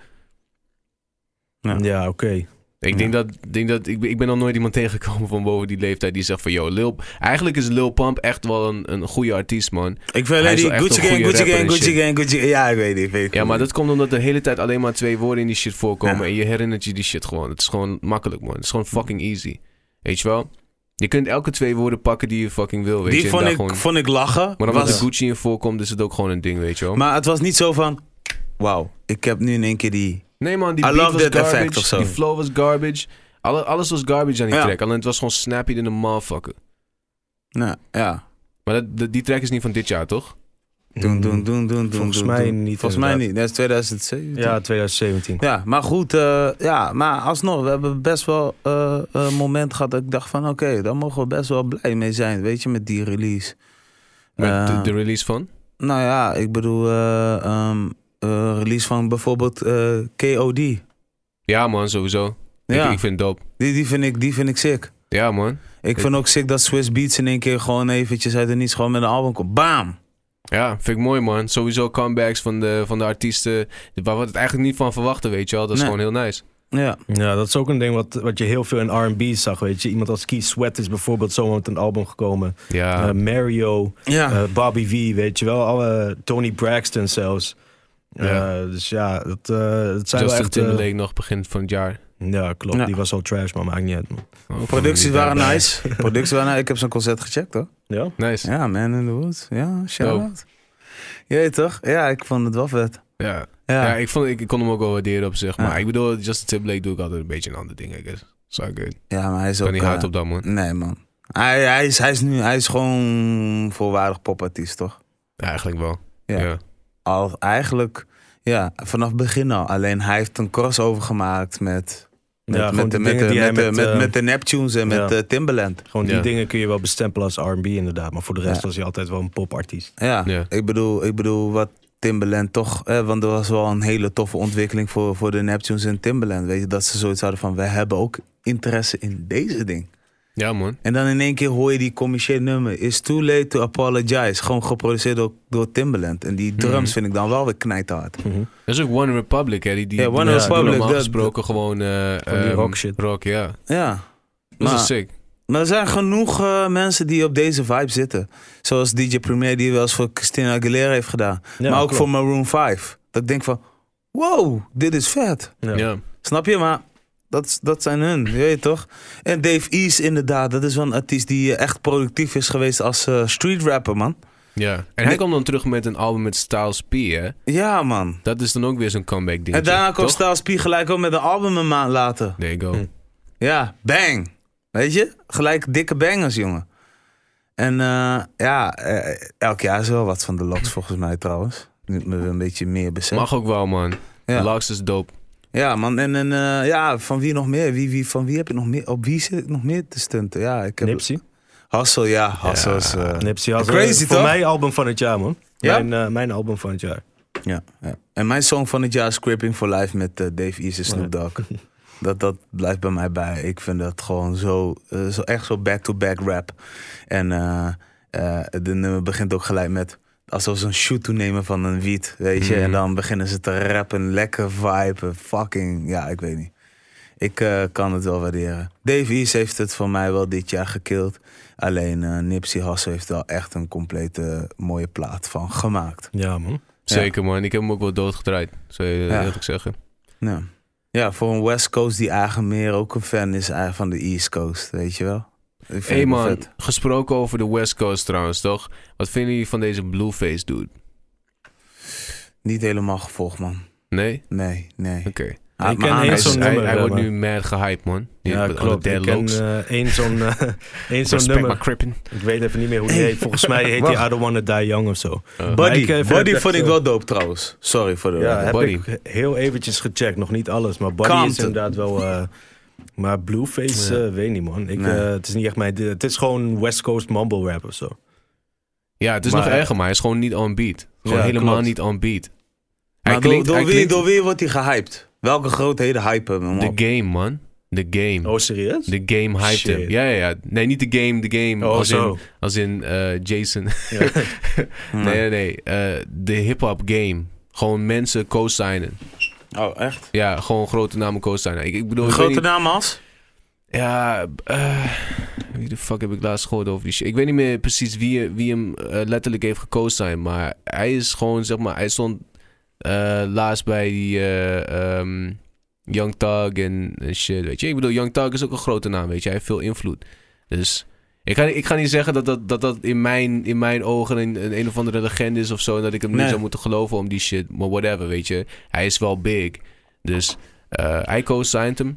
Ja, oké. Ik ben nog nooit iemand tegengekomen van boven die leeftijd die zegt van... Yo, eigenlijk is Lil Pump echt wel een goede artiest, man. Ik vind alleen die Gucci Gang. Ja, ik weet niet. Ja, maar dat komt omdat de hele tijd alleen maar 2 woorden in die shit voorkomen. En je herinnert je die shit gewoon. Het is gewoon makkelijk, man. Het is gewoon fucking easy. Weet je wel? Je kunt elke 2 woorden pakken die je fucking wil, weet je. Die vond ik lachen. Maar omdat de Gucci in voorkomt, is het ook gewoon een ding, weet je wel. Maar het was niet zo van... Wauw, ik heb nu in één keer die... Nee man, die beat was garbage, die flow was garbage. Alles was garbage aan die track. Alleen het was gewoon snappy in een motherfucker. Ja. Maar die track is niet van dit jaar, toch? Volgens mij niet. Volgens mij niet. Dat is 2017. Ja, 2017. Ja, maar goed. Maar alsnog, we hebben best wel een moment gehad dat ik dacht van... Oké, daar mogen we best wel blij mee zijn, weet je, met die release. Met de release van? Nou ja, ik bedoel... release van bijvoorbeeld KOD. Ja man, sowieso. Ja. Ik vind het dope. Die vind ik sick. Ja man. Ik vind ook sick dat Swiss Beats in één keer gewoon eventjes uit de niets gewoon met een album komt. Bam! Ja, vind ik mooi man. Sowieso comebacks van de artiesten waar we het eigenlijk niet van verwachten, weet je wel. Dat is gewoon heel nice. Ja, dat is ook een ding wat je heel veel in R&B zag, weet je. Iemand als Keith Sweat is bijvoorbeeld zo met een album gekomen. Ja. Mario, Bobby V, weet je wel. Alle Tony Braxton zelfs. Dus ja, dat zijn wel echt... Timberlake nog begin van het jaar. Ja, klopt. Ja. Die was al trash, maar maakt niet uit, man. Producties waren nice. Ik heb zijn concert gecheckt, hoor. Ja? Nice. Ja, Man in the Woods. Ja, shout-out. Jeet toch? Ja, ik vond het wel vet. Ja, ik kon hem ook wel waarderen op zich. Maar ik bedoel, Justin Timberlake doe ik altijd een beetje een ander ding, I guess. So good. Ja, maar hij is kan ook... niet hard op dat, man. Nee, man. Hij is gewoon volwaardig popartiest, toch? Ja, eigenlijk wel. Ja. Eigenlijk, vanaf begin al. Alleen hij heeft een crossover gemaakt met de Neptunes en met Timbaland. Gewoon die dingen kun je wel bestempelen als R&B inderdaad. Maar voor de rest was hij altijd wel een popartiest. Ja. Ik bedoel wat Timbaland toch... want er was wel een hele toffe ontwikkeling voor de Neptunes en Timbaland. Weet je, dat ze zoiets hadden van... wij hebben ook interesse in deze ding. Ja, man. En dan in één keer hoor je die commerciële nummer. It's Too Late to Apologize. Gewoon geproduceerd door Timbaland. En die drums vind ik dan wel weer knijthard. Dat is ook One Republic, hè? One Republic. Normaal gesproken gewoon... van die rock shit. Rock, ja. Ja. Dat is sick. Maar er zijn genoeg mensen die op deze vibe zitten. Zoals DJ Premier die wel eens voor Christina Aguilera heeft gedaan. Ja, maar ook voor Maroon 5. Dat ik denk van, wow, dit is vet. Ja. Snap je? Maar dat zijn hun, je weet toch? En Dave East inderdaad, dat is wel een artiest die echt productief is geweest als street rapper, man. Ja, en hij komt dan terug met een album met Styles P, hè? Ja, man. Dat is dan ook weer zo'n comeback dingetje. En daarna komt Styles P gelijk ook met een album een maand later. There you go. Ja, bang. Weet je? Gelijk dikke bangers, jongen. En elk jaar is wel wat van de Lox volgens mij trouwens. Nu me een beetje meer beseffen. Mag ook wel, man. Ja. Lox is dope. Ja, man. En van wie nog meer? Van wie heb je nog meer? Op wie zit ik nog meer te stunten? Ja, ik heb... Nipsey. Hussle, ja. Hussle is... Nipsey Hussle. Crazy, voor toch? mij album van het jaar, man. Ja? Mijn album van het jaar. Ja. En mijn song van het jaar is Scripting for Life met Dave East en Snoop Dogg. Dat blijft bij mij bij. Ik vind dat gewoon zo echt zo back-to-back rap. En de nummer begint ook gelijk met alsof ze een shoot toenemen van een wiet, weet je. En dan beginnen ze te rappen, lekker vibe, fucking, ja, ik weet niet. Ik kan het wel waarderen. Dave East heeft het voor mij wel dit jaar gekillt. Alleen Nipsey Hussle heeft wel echt een complete mooie plaat van gemaakt. Ja, man. Zeker, man. Ik heb hem ook wel doodgedraaid, zou je eerlijk zeggen. Ja. Ja, voor een West Coast die eigenlijk meer ook een fan is van de East Coast, weet je wel. Hey man, gesproken over de West Coast trouwens, toch? Wat vinden jullie van deze Blueface dude? Niet helemaal gevolgd, man. Nee? Nee. Oké. Hij wordt nu mad gehyped, man. Ja, klopt. Ik ken één zo'n nummer. Ik weet even niet meer hoe die heet. Volgens mij heet hij I Don't Wanna Die Young of zo. Buddy vond ik wel dope trouwens. Sorry voor de... Ja, heb Buddy. ik heel eventjes gecheckt. Nog niet alles, maar Buddy is inderdaad wel... maar Blueface, weet niet, man. Het is niet echt mijn... Het is gewoon West Coast mumble rap of zo. Ja, het is nog erger, maar hij is gewoon niet on beat. Gewoon helemaal niet on beat. Maar door wie wordt hij gehyped? Welke grootheden hypen hem op? The Game, man. The Game. Oh, serieus? The Game hyped hem. Ja. Nee, niet The Game. Oh, als in Jason. Ja. nee. De hip-hop game. Gewoon mensen co-signen. Oh, echt? Ja, gewoon grote namen co-signen. Ik bedoel, grote namen als? Ja, wie de fuck heb ik laatst gehoord over die shit? Ik weet niet meer precies wie hem letterlijk heeft geco-signed. Maar hij is gewoon, zeg maar, hij stond laatst bij die Young Thug en shit, weet je. Ik bedoel, Young Thug is ook een grote naam, weet je. Hij heeft veel invloed. Dus ik ga niet zeggen dat in mijn ogen een of andere legende is of zo. En dat ik hem niet zou moeten geloven om die shit. Maar whatever, weet je. Hij is wel big. Dus hij co-signed hem.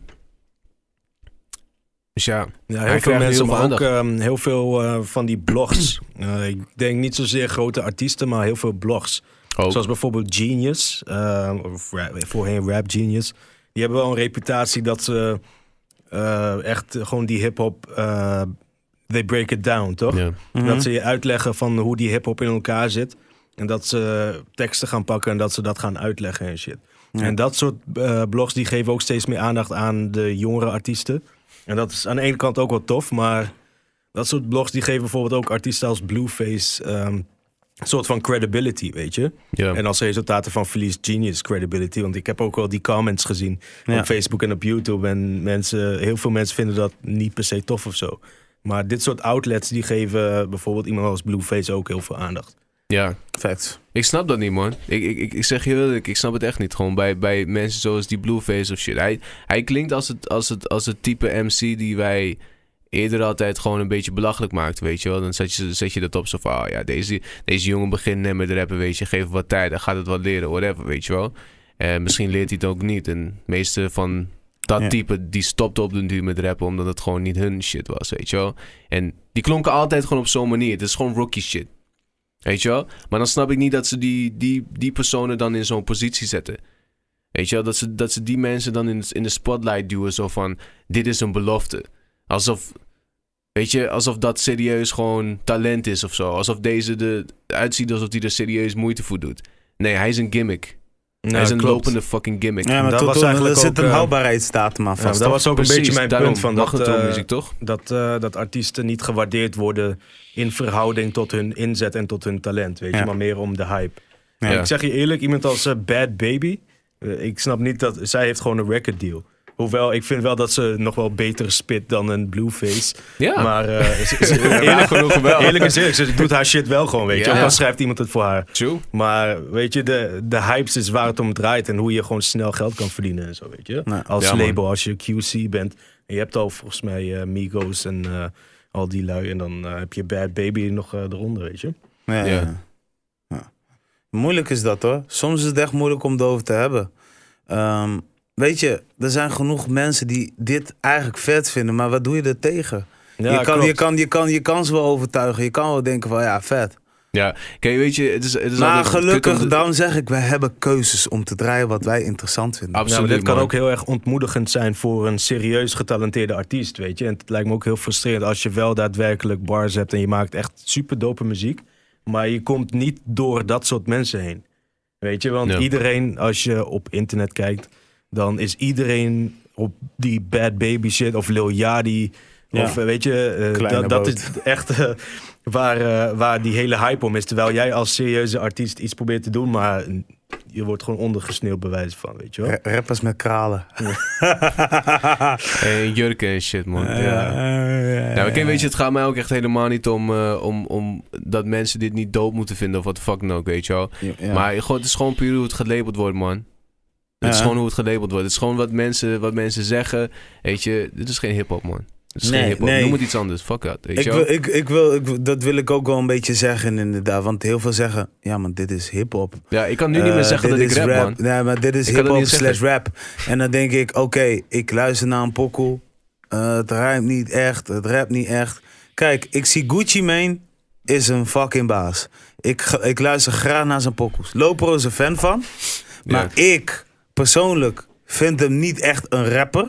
Dus ja, heel veel mensen, maar ook heel veel van die blogs. Ik denk niet zozeer grote artiesten, maar heel veel blogs. Ook. Zoals bijvoorbeeld Genius, voorheen Rap Genius. Die hebben wel een reputatie dat ze echt gewoon die hip-hop, they break it down, toch? Yeah. Dat ze je uitleggen van hoe die hip-hop in elkaar zit. En dat ze teksten gaan pakken en dat ze dat gaan uitleggen en shit. Ja. En dat soort blogs die geven ook steeds meer aandacht aan de jongere artiesten. En dat is aan de ene kant ook wel tof, maar dat soort blogs die geven bijvoorbeeld ook artiesten als Blueface een soort van credibility, weet je. Ja. En als resultaten van verliest Genius credibility, want ik heb ook wel die comments gezien op Facebook en op YouTube en heel veel mensen vinden dat niet per se tof of zo. Maar dit soort outlets die geven bijvoorbeeld iemand als Blueface ook heel veel aandacht. Ja, facts. Ik snap dat niet, man. Ik zeg je eerlijk, ik snap het echt niet. Gewoon bij mensen zoals die Blueface of shit. Hij klinkt als het type MC die wij eerder altijd gewoon een beetje belachelijk maakt, weet je wel. Dan zet je dat op zo van, deze jongen begint net met rappen, weet je. Geef hem wat tijd, dan gaat het wat leren, whatever, weet je wel. Misschien leert hij het ook niet. En de meeste van dat type, die stopte op de duur met rappen, omdat het gewoon niet hun shit was, weet je wel. En die klonken altijd gewoon op zo'n manier. Het is gewoon rookie shit. Weet je wel? Maar dan snap ik niet dat ze die personen dan in zo'n positie zetten. Weet je wel? Dat ze die mensen dan in de spotlight duwen. Zo van, dit is een belofte. Alsof dat serieus gewoon talent is of zo. Alsof deze uitziet alsof hij er serieus moeite voor doet. Nee, hij is een gimmick. Hij is een lopende fucking gimmick. Ja, maar er zit een houdbaarheidsdatum aan vast. Dat was ook precies, een beetje mijn punt van muziek, toch? Dat artiesten niet gewaardeerd worden in verhouding tot hun inzet en tot hun talent, weet je, maar meer om de hype. Ja. Ik zeg je eerlijk, iemand als Bad Baby, ik snap niet dat zij heeft gewoon een record deal. Hoewel, ik vind wel dat ze nog wel beter spit dan een Blueface. Ja. Maar eerlijk genoeg wel. Eerlijk is eerlijk, ze doet haar shit wel gewoon, weet je. Ook al schrijft iemand het voor haar. True. Maar weet je, de hypes is waar het om draait. En hoe je gewoon snel geld kan verdienen en zo, weet je. Nee. Als label, als je QC bent. En je hebt al volgens mij Migos en al die lui. En dan heb je Bad Baby nog eronder, weet je. Ja. Moeilijk is dat hoor. Soms is het echt moeilijk om het over te hebben. Weet je, er zijn genoeg mensen die dit eigenlijk vet vinden, maar wat doe je er tegen? Ja, je kan ze wel overtuigen. Je kan wel denken van ja, vet. Ja, kijk, weet je, het is maar gelukkig, daarom zeg ik, wij hebben keuzes om te draaien wat wij interessant vinden. Absoluut, dit kan ook heel erg ontmoedigend zijn voor een serieus getalenteerde artiest, weet je. En het lijkt me ook heel frustrerend als je wel daadwerkelijk bars hebt en je maakt echt super dope muziek, maar je komt niet door dat soort mensen heen. Weet je, want iedereen, als je op internet kijkt, dan is iedereen op die Bad Baby shit of Lil Yachty. Of weet je, dat is echt waar die hele hype om is. Terwijl jij als serieuze artiest iets probeert te doen, maar je wordt gewoon ondergesneeuwd bij wijze van, weet je wel. Rappers met kralen. En jurken en shit, man. Nou, weet je, het gaat mij ook echt helemaal niet om dat mensen dit niet dope moeten vinden of wat de fuck dan ook, weet je wel. Ja. Maar het is gewoon puur hoe het gelabeld wordt, man. Het is gewoon hoe het gelabeld wordt. Het is gewoon wat mensen zeggen. Weet je, dit is geen hip-hop, man. Het is geen hip-hop. Noem het iets anders. Fuck that. Weet je dat wil ik ook wel een beetje zeggen, inderdaad. Want heel veel zeggen, ja, man, dit is hip-hop. Ja, ik kan nu niet meer zeggen dat ik rap, man. Nee, maar dit is hip-hop / rap. En dan denk ik, oké, ik luister naar een pokoe. Het rijmt niet echt. Het rapt niet echt. Kijk, ik zie Gucci Mane is een fucking baas. Ik luister graag naar zijn pokoes. Lopro is een fan van. Maar ik persoonlijk vind hem niet echt een rapper.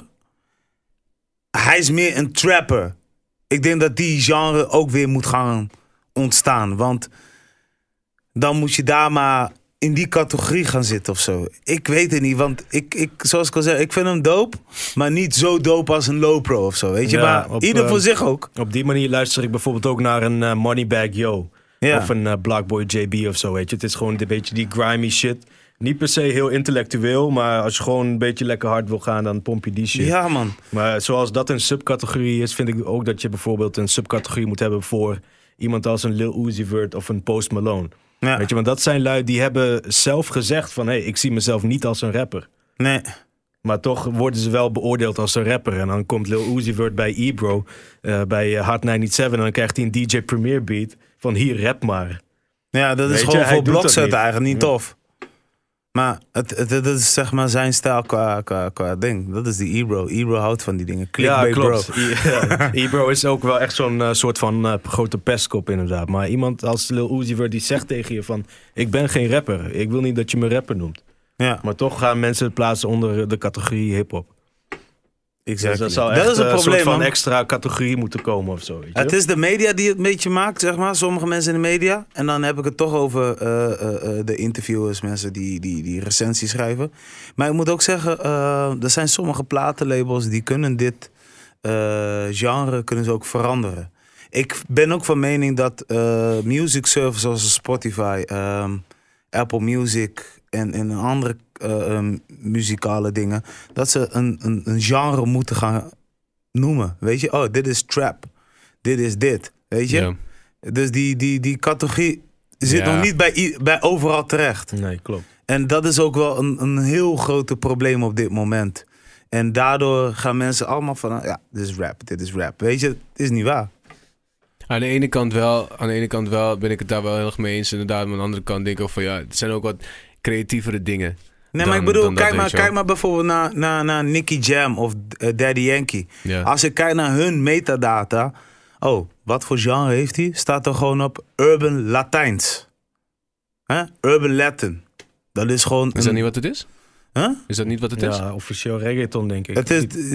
Hij is meer een trapper. Ik denk dat die genre ook weer moet gaan ontstaan. Want dan moet je daar maar in die categorie gaan zitten of zo. Ik weet het niet, want zoals ik al zei, ik vind hem dope. Maar niet zo dope als een Lopro of zo, weet je. Maar ieder voor zich ook. Op die manier luister ik bijvoorbeeld ook naar een Moneybagg Yo. Ja. Of een Blockboy JB of zo, weet je. Het is gewoon een beetje die grimy shit. Niet per se heel intellectueel, maar als je gewoon een beetje lekker hard wil gaan, dan pomp je die shit. Ja, man. Maar zoals dat een subcategorie is, vind ik ook dat je bijvoorbeeld een subcategorie moet hebben voor iemand als een Lil Uzi Vert of een Post Malone. Ja. Weet je, want dat zijn lui die hebben zelf gezegd van, hey, ik zie mezelf niet als een rapper. Nee. Maar toch worden ze wel beoordeeld als een rapper. En dan komt Lil Uzi Vert bij Ebro, bij Hot 97 en dan krijgt hij een DJ Premier beat van hier, rap maar. Ja, dat is weet gewoon voor blokzet eigenlijk niet tof. Maar dat is zeg maar zijn stijl qua ding. Dat is die Ebro. Ebro houdt van die dingen. Ja, klopt. Ebro is ook wel echt zo'n soort van grote pestkop inderdaad. Maar iemand als Lil Uzi Vert die zegt tegen je van, ik ben geen rapper. Ik wil niet dat je me rapper noemt. Ja. Maar toch gaan mensen het plaatsen onder de categorie hiphop. Exactly. Dus dat is een probleem, soort van extra categorie moeten komen of zo. Weet je? Het is de media die het een beetje maakt, zeg maar. Sommige mensen in de media. En dan heb ik het toch over de interviewers, mensen die recensies schrijven. Maar ik moet ook zeggen, er zijn sommige platenlabels die kunnen dit genre kunnen ze ook veranderen. Ik ben ook van mening dat music services zoals Spotify, Apple Music en andere muzikale dingen, dat ze een genre moeten gaan noemen. Weet je, oh, dit is trap. Dit is dit. Weet je? Ja. Dus die categorie zit nog niet bij overal terecht. Nee, klopt. En dat is ook wel een heel groot probleem op dit moment. En daardoor gaan mensen allemaal van, ja, dit is rap. Weet je, het is niet waar. Aan de ene kant wel ben ik het daar wel heel erg mee eens. Inderdaad, maar aan de andere kant denk ik ook van, ja, het zijn ook wat creatievere dingen. Nee, maar ik bedoel, kijk maar bijvoorbeeld naar Nicky Jam of Daddy Yankee. Yeah. Als ik kijk naar hun metadata. Oh, wat voor genre heeft hij? Staat er gewoon op Urban Latijns. Urban Latin. Dat is gewoon... Is dat niet wat het is? Huh? Is dat niet wat het is? Ja, officieel reggaeton, denk ik. Het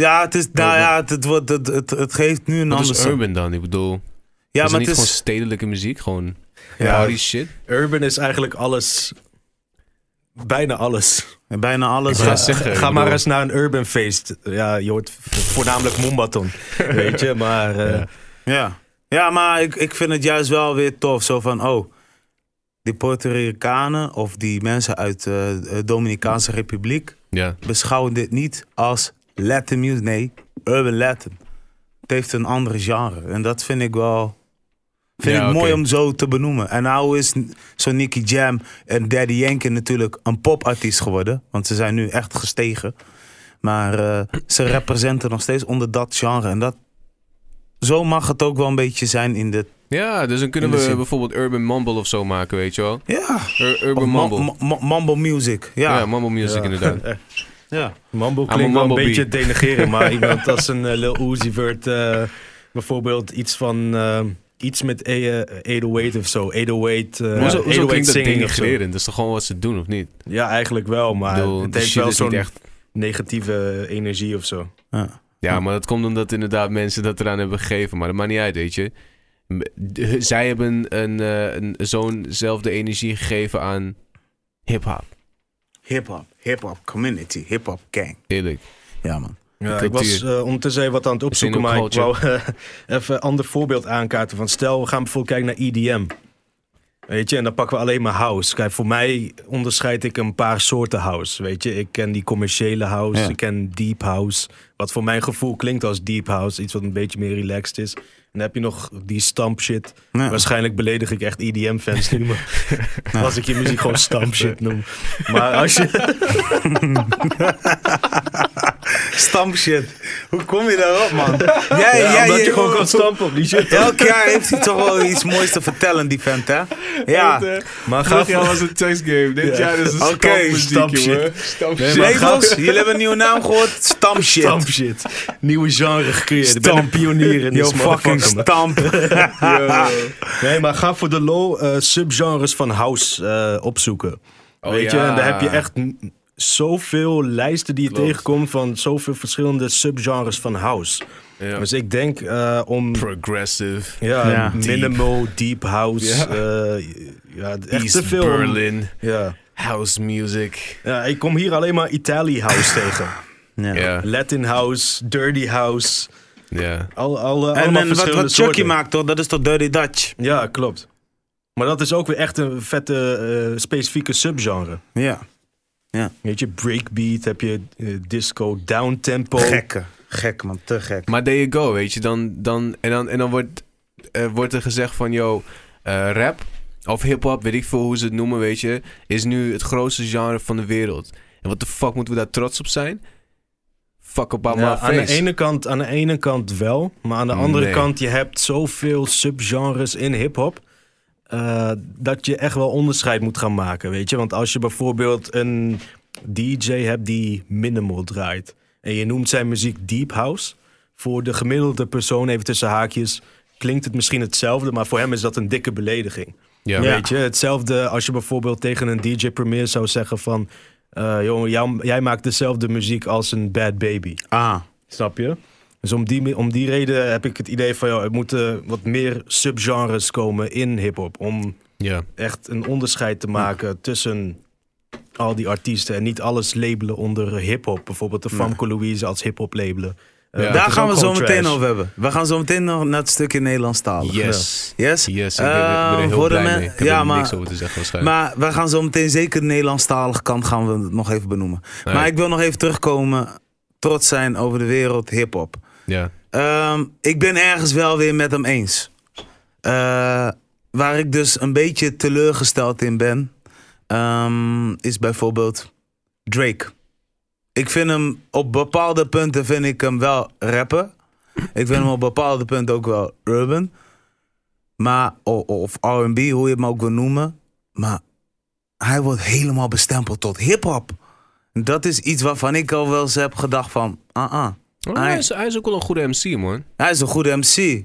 geeft nu een ander... Wat is urban dan? Ik bedoel... Ja, is maar het niet gewoon stedelijke muziek? Gewoon party shit? Urban is eigenlijk alles... Bijna alles. Bijna alles. Ga maar eens naar een urban feest. Ja, je hoort voornamelijk Mombaton. Weet je, maar... Ja, maar ik vind het juist wel weer tof. Zo van, die Puerto Ricanen of die mensen uit de Dominicaanse Republiek beschouwen dit niet als Latin music. Nee, urban Latin. Het heeft een andere genre. En dat vind ik wel... mooi om zo te benoemen. En nou is zo'n Nicky Jam en Daddy Yankee natuurlijk een popartiest geworden. Want ze zijn nu echt gestegen. Maar ze representen nog steeds onder dat genre. En zo mag het ook wel een beetje zijn in de... Ja, dus dan kunnen we bijvoorbeeld Urban Mumble of zo maken, weet je wel? Ja. Urban Mumble. Mumble music. Ja, Mumble music inderdaad. Ja. Mumble klinkt wel een beetje denigeren, maar iemand als een Lil Uzi Vert bijvoorbeeld iets van... iets met 808 of zo. 808 hoezo klinkt dat denigrerend? Dat is toch gewoon wat ze doen, of niet? Ja, eigenlijk wel, maar het heeft wel zo'n echt... negatieve energie of zo. Ja, maar dat komt omdat inderdaad mensen dat eraan hebben gegeven. Maar dat maakt niet uit, weet je. Zij hebben zo'nzelfde energie gegeven aan hip-hop. Hip-hop community, hip-hop gang. Eerlijk. Ja, man. Ja, ik was ondertussen even wat aan het opzoeken, maar ik wou even een ander voorbeeld aankaarten. Van stel, we gaan bijvoorbeeld kijken naar EDM. Weet je, en dan pakken we alleen maar house. Kijk, voor mij onderscheid ik een paar soorten house. Weet je, ik ken die commerciële house, ik ken deep house. Wat voor mijn gevoel klinkt als deep house. Iets wat een beetje meer relaxed is. En dan heb je nog die stamp shit. Ja. Waarschijnlijk beledig ik echt EDM-fans nu. Als ik je muziek gewoon stamp shit noem. Maar als je... Stamp shit. Hoe kom je daarop, man? Omdat je gewoon kan stampen op die shit. Elk jaar heeft hij toch wel iets moois te vertellen, die vent, hè? Ja. Maar vorig jaar was een chessgame. Dit jaar is een stamp shit. Legos, jullie hebben een nieuwe naam gehoord. Stamp shit. Stamp shit. Nieuwe genre gecreëerd. Ik ben een pionier in dit fucking stamp. Nee, maar ga voor de low subgenres van house opzoeken. Weet je, en daar heb je echt... zoveel lijsten die je tegenkomt van zoveel verschillende subgenres van house. Ja. Dus ik denk om... Progressive. Ja, minimal, deep house. Echt te veel. Berlin. House music. Ja, ik kom hier alleen maar Italië house tegen. Latin house, dirty house. Ja. En wat Chucky maakt, toch? Dat is toch Dirty Dutch? Ja, klopt. Maar dat is ook weer echt een vette specifieke subgenre. Ja. Weet je, breakbeat, heb je disco, downtempo. Gek man, te gek. Maar there you go, weet je. Dan wordt er gezegd van, rap of hip-hop, weet ik veel hoe ze het noemen, weet je, is nu het grootste genre van de wereld. En wat de fuck moeten we daar trots op zijn? Fuck up my face. Aan de ene kant wel, maar aan de andere kant, je hebt zoveel subgenres in hip-hop. Dat je echt wel onderscheid moet gaan maken, weet je. Want als je bijvoorbeeld een DJ hebt die minimal draait... en je noemt zijn muziek deep house... voor de gemiddelde persoon, even tussen haakjes... klinkt het misschien hetzelfde, maar voor hem is dat een dikke belediging. Ja. Weet je, hetzelfde als je bijvoorbeeld tegen een DJ Premier zou zeggen van... jongen, jij maakt dezelfde muziek als een Bad Baby. Snap je? Dus om die reden heb ik het idee van... er moeten wat meer subgenres komen in hiphop... om echt een onderscheid te maken tussen al die artiesten... en niet alles labelen onder hiphop. Bijvoorbeeld de Famke Louise als hiphop labelen. Daar gaan we zo meteen over hebben. We gaan zo meteen nog naar het stukje Nederlandstalig. Yes, ik ben er heel blij mee. Ik heb er niks over te zeggen waarschijnlijk. Maar we gaan zo meteen zeker de Nederlandstalige kant gaan we nog even benoemen. Nee. Maar ik wil nog even terugkomen... trots zijn over de wereld hiphop. Ja. Ik ben ergens wel weer met hem eens. Waar ik dus een beetje teleurgesteld in ben... is bijvoorbeeld Drake. Ik vind hem op bepaalde punten vind ik hem wel rappen. Ik vind hem op bepaalde punten ook wel urban. Maar, of R&B, hoe je het maar ook wil noemen. Maar hij wordt helemaal bestempeld tot hiphop. Dat is iets waarvan ik al wel eens heb gedacht van... Hij is ook wel een goede MC, man. Hij is een goede MC,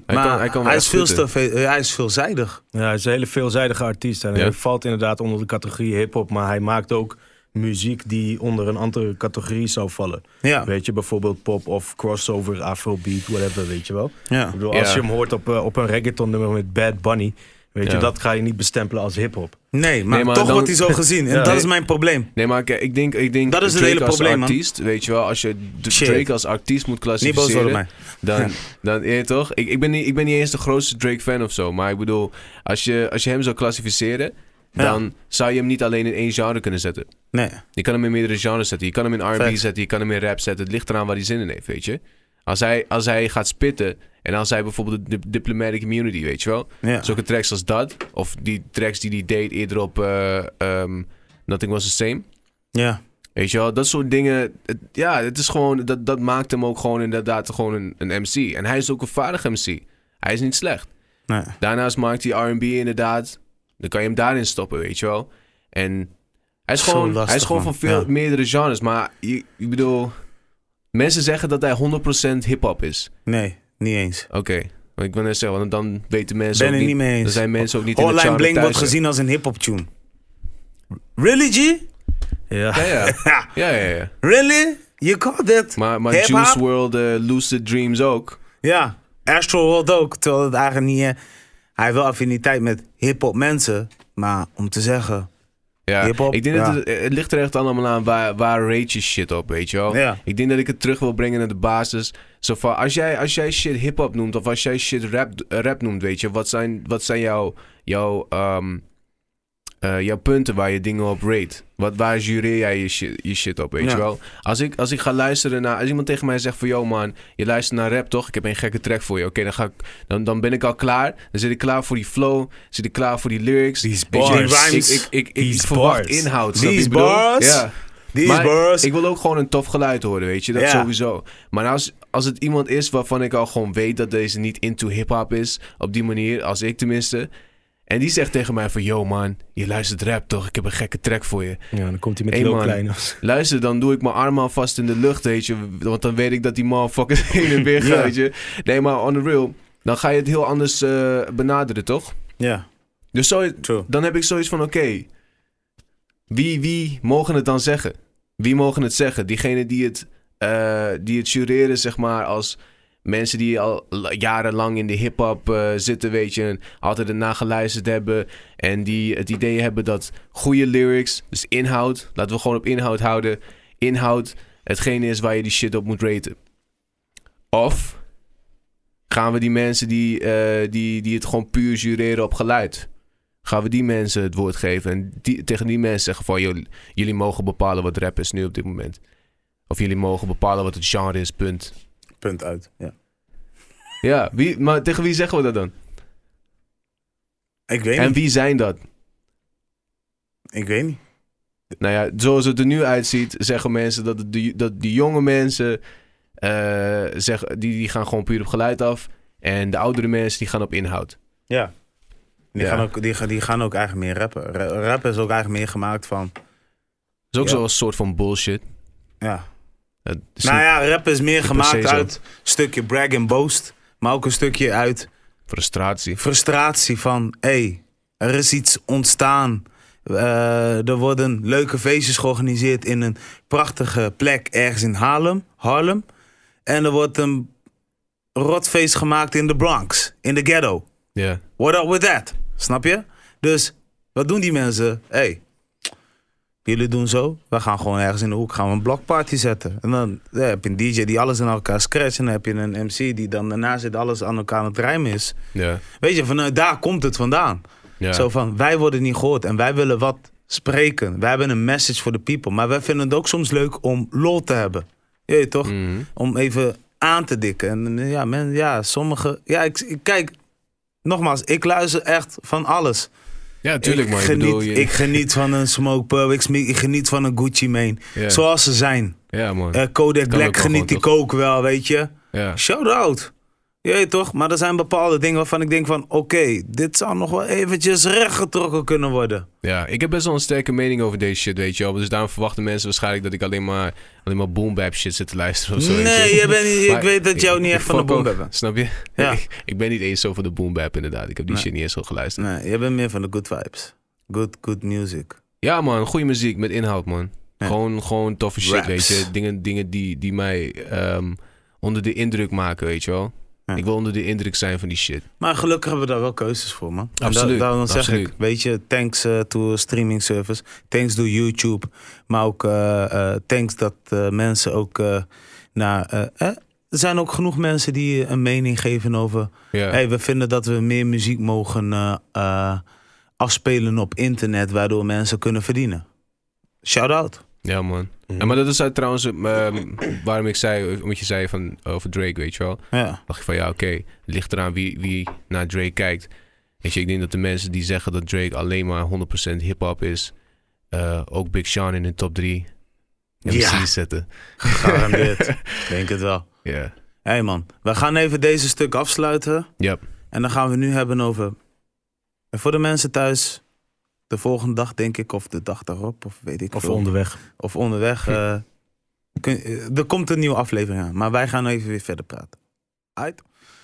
hij is veelzijdig. Ja, hij is een hele veelzijdige artiest. En hij valt inderdaad onder de categorie hiphop, maar hij maakt ook muziek die onder een andere categorie zou vallen. Ja. Weet je, bijvoorbeeld pop of crossover, afrobeat, whatever, weet je wel. Ja. Ik bedoel, als je hem hoort op een reggaeton nummer met Bad Bunny... Weet je, dat ga je niet bestempelen als hiphop. Nee, maar toch wordt hij zo gezien. En dat is mijn probleem. Nee, maar ik denk dat is het Drake hele probleem, als artiest, man. Weet je wel, als je Drake als artiest moet klassificeren, dan toch? Ik ben niet eens de grootste Drake fan of zo, maar ik bedoel, als je hem zou klassificeren, dan zou je hem niet alleen in één genre kunnen zetten. Nee. Je kan hem in meerdere genres zetten. Je kan hem in R&B zetten, je kan hem in rap zetten. Het ligt eraan waar hij zin in heeft, weet je. Als hij gaat spitten en als hij bijvoorbeeld de Diplomatic Immunity, weet je wel. Ja. Zulke tracks als dat, of die tracks die hij deed eerder op Nothing Was The Same. Ja. Weet je wel, dat soort dingen. Het is gewoon, dat maakt hem ook gewoon inderdaad gewoon een MC. En hij is ook een vaardig MC. Hij is niet slecht. Nee. Daarnaast maakt hij R&B inderdaad. Dan kan je hem daarin stoppen, weet je wel. En hij is gewoon, lastig, van veel meerdere genres. Maar ik bedoel, mensen zeggen dat hij 100% hip-hop is. Nee, niet eens. Oké. Maar ik wil net zeggen, want dan weten mensen ben ook niet mee eens. Dan zijn mensen ook niet in het Hotline genre Bling thuis, wordt gezien als een hip-hop tune. Really, G? Ja. Ja. Really? You call that Maar hip-hop? Juice WRLD, Lucid Dreams ook. Ja, Astro World ook. Terwijl het eigenlijk niet... hij heeft wel affiniteit met hip-hop mensen. Maar om te zeggen... Ja, hip-hop, ik denk dat het ligt er echt allemaal aan waar rate je shit op, weet je wel. Ja. Ik denk dat ik het terug wil brengen naar de basis. Zo van, als jij shit hip-hop noemt of als jij shit rap noemt, weet je, wat zijn jouw punten waar je dingen op rate? Waar jureer jij je shit op, weet je wel? Als ik ga luisteren naar... Als iemand tegen mij zegt van... Yo man, je luistert naar rap toch? Ik heb een gekke track voor je. Oké, dan ben ik al klaar. Dan zit ik klaar voor die flow. Zit ik klaar voor die lyrics. These bars. Ik verwacht inhoud. These bars. Ja. These bars. Ik wil ook gewoon een tof geluid horen, weet je. Dat sowieso. Maar als het iemand is waarvan ik al gewoon weet... dat deze niet into hip-hop is... op die manier, als ik tenminste... En die zegt tegen mij van... Yo man, je luistert rap toch? Ik heb een gekke track voor je. Ja, dan komt hij met heel klein. Luister, dan doe ik mijn arm al vast in de lucht, weet je. Want dan weet ik dat die motherfucker heen en weer gaat, weet je. Nee, maar on the real... Dan ga je het heel anders benaderen, toch? Ja. Dus dan heb ik zoiets van... Oké, wie mogen het dan zeggen? Wie mogen het zeggen? Diegenen die het jureren, zeg maar, als... Mensen die al jarenlang in de hip-hop zitten, weet je, en altijd ernaar geluisterd hebben. En die het idee hebben dat goede lyrics, dus inhoud, laten we gewoon op inhoud houden. Inhoud, hetgene is waar je die shit op moet raten. Of gaan we die mensen die het gewoon puur jureren op geluid, gaan we die mensen het woord geven en tegen die mensen zeggen van, jullie mogen bepalen wat rap is nu op dit moment. Of jullie mogen bepalen wat het genre is, punt. Punt uit, ja. Ja, maar tegen wie zeggen we dat dan? Ik weet niet. En niet. wie zijn dat? Ik weet niet. Nou ja, zoals het er nu uitziet, zeggen mensen dat die jonge mensen zeggen, die gaan gewoon puur op geluid af. En de oudere mensen die gaan op inhoud. Ja. Die gaan ook eigenlijk meer rappen. Rappen is ook eigenlijk meer gemaakt van... Dat is ook zo'n soort van bullshit. Ja. Nou ja, rap is meer gemaakt uit een stukje brag and boast. Maar ook een stukje uit... Frustratie van, er is iets ontstaan. Er worden leuke feestjes georganiseerd in een prachtige plek ergens in Harlem. En er wordt een rotfeest gemaakt in de Bronx, in de ghetto. Yeah. What up with that? Snap je? Dus, wat doen die mensen? Jullie doen zo. We gaan gewoon ergens in de hoek gaan we een blockparty zetten. En dan heb je een DJ die alles in elkaar scratcht. En dan heb je een MC die dan daarna zit alles aan elkaar aan het rijmen is. Yeah. Weet je, vanuit daar komt het vandaan. Yeah. Zo van, wij worden niet gehoord en wij willen wat spreken. Wij hebben een message voor de people. Maar wij vinden het ook soms leuk om lol te hebben. Je weet toch? Mm-hmm. Om even aan te dikken. En sommige... Ja, ik kijk, nogmaals, ik luister echt van alles. Ja, tuurlijk, maar ik geniet van een Smoke Pub, ik geniet van een Gucci Mane. Yeah. Zoals ze zijn. Ja, man. Kodak Black geniet ik ook wel, weet je. Yeah. Shout out. Je weet toch? Maar er zijn bepaalde dingen waarvan ik denk van... Oké, dit zou nog wel eventjes rechtgetrokken kunnen worden. Ja, ik heb best wel een sterke mening over deze shit, weet je wel. Dus daarom verwachten mensen waarschijnlijk dat ik alleen maar boom bap shit zit te luisteren of zo. Nee, je bent niet, ik weet dat jou niet echt van de boom bap bent. Snap je? Ja. Ik ben niet eens zo van de boom bap inderdaad. Ik heb die shit niet eens zo geluisterd. Nee, je bent meer van de good vibes. Good music. Ja man, goede muziek met inhoud man. Ja. Gewoon toffe shit, Raps. weet je. Dingen die mij onder de indruk maken, weet je wel. Ja. Ik wil onder de indruk zijn van die shit. Maar gelukkig hebben we daar wel keuzes voor, man. Absoluut. Dan zeg ik, weet je, thanks to streaming service. Thanks to YouTube. Maar ook thanks dat mensen ook er zijn ook genoeg mensen die een mening geven over... Ja. Hey, we vinden dat we meer muziek mogen afspelen op internet, waardoor mensen kunnen verdienen. Shout-out. Ja, man. Ja, maar dat is trouwens waarom ik zei, wat je zei over Drake, weet je wel. Ja. Dacht ik van, ja, oké. Het ligt eraan wie naar Drake kijkt. Weet je, ik denk dat de mensen die zeggen dat Drake alleen maar 100% hip-hop is, ook Big Sean in de top 3 MC's zetten. Gegarandeerd. Denk het wel. Ja. Yeah. Hey man, we gaan even deze stuk afsluiten. Yep. En dan gaan we nu hebben over... En voor de mensen thuis, de volgende dag denk ik, of de dag daarop, of weet ik Of veel. onderweg. Of onderweg. Er komt een nieuwe aflevering aan, maar wij gaan even weer verder praten. Uit.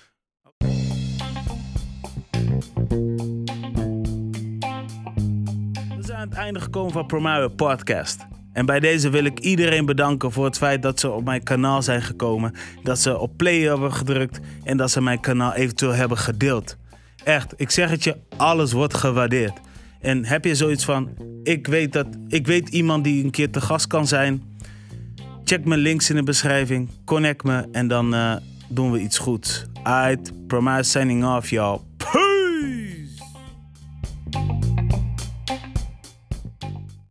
We zijn aan het einde gekomen van Primario Podcast. En bij deze wil ik iedereen bedanken voor het feit dat ze op mijn kanaal zijn gekomen. Dat ze op play hebben gedrukt en dat ze mijn kanaal eventueel hebben gedeeld. Echt, ik zeg het je, alles wordt gewaardeerd. En heb je zoiets van, ik weet iemand die een keer te gast kan zijn. Check mijn links in de beschrijving, connect me en dan doen we iets goeds. Aight, Primario signing off, y'all.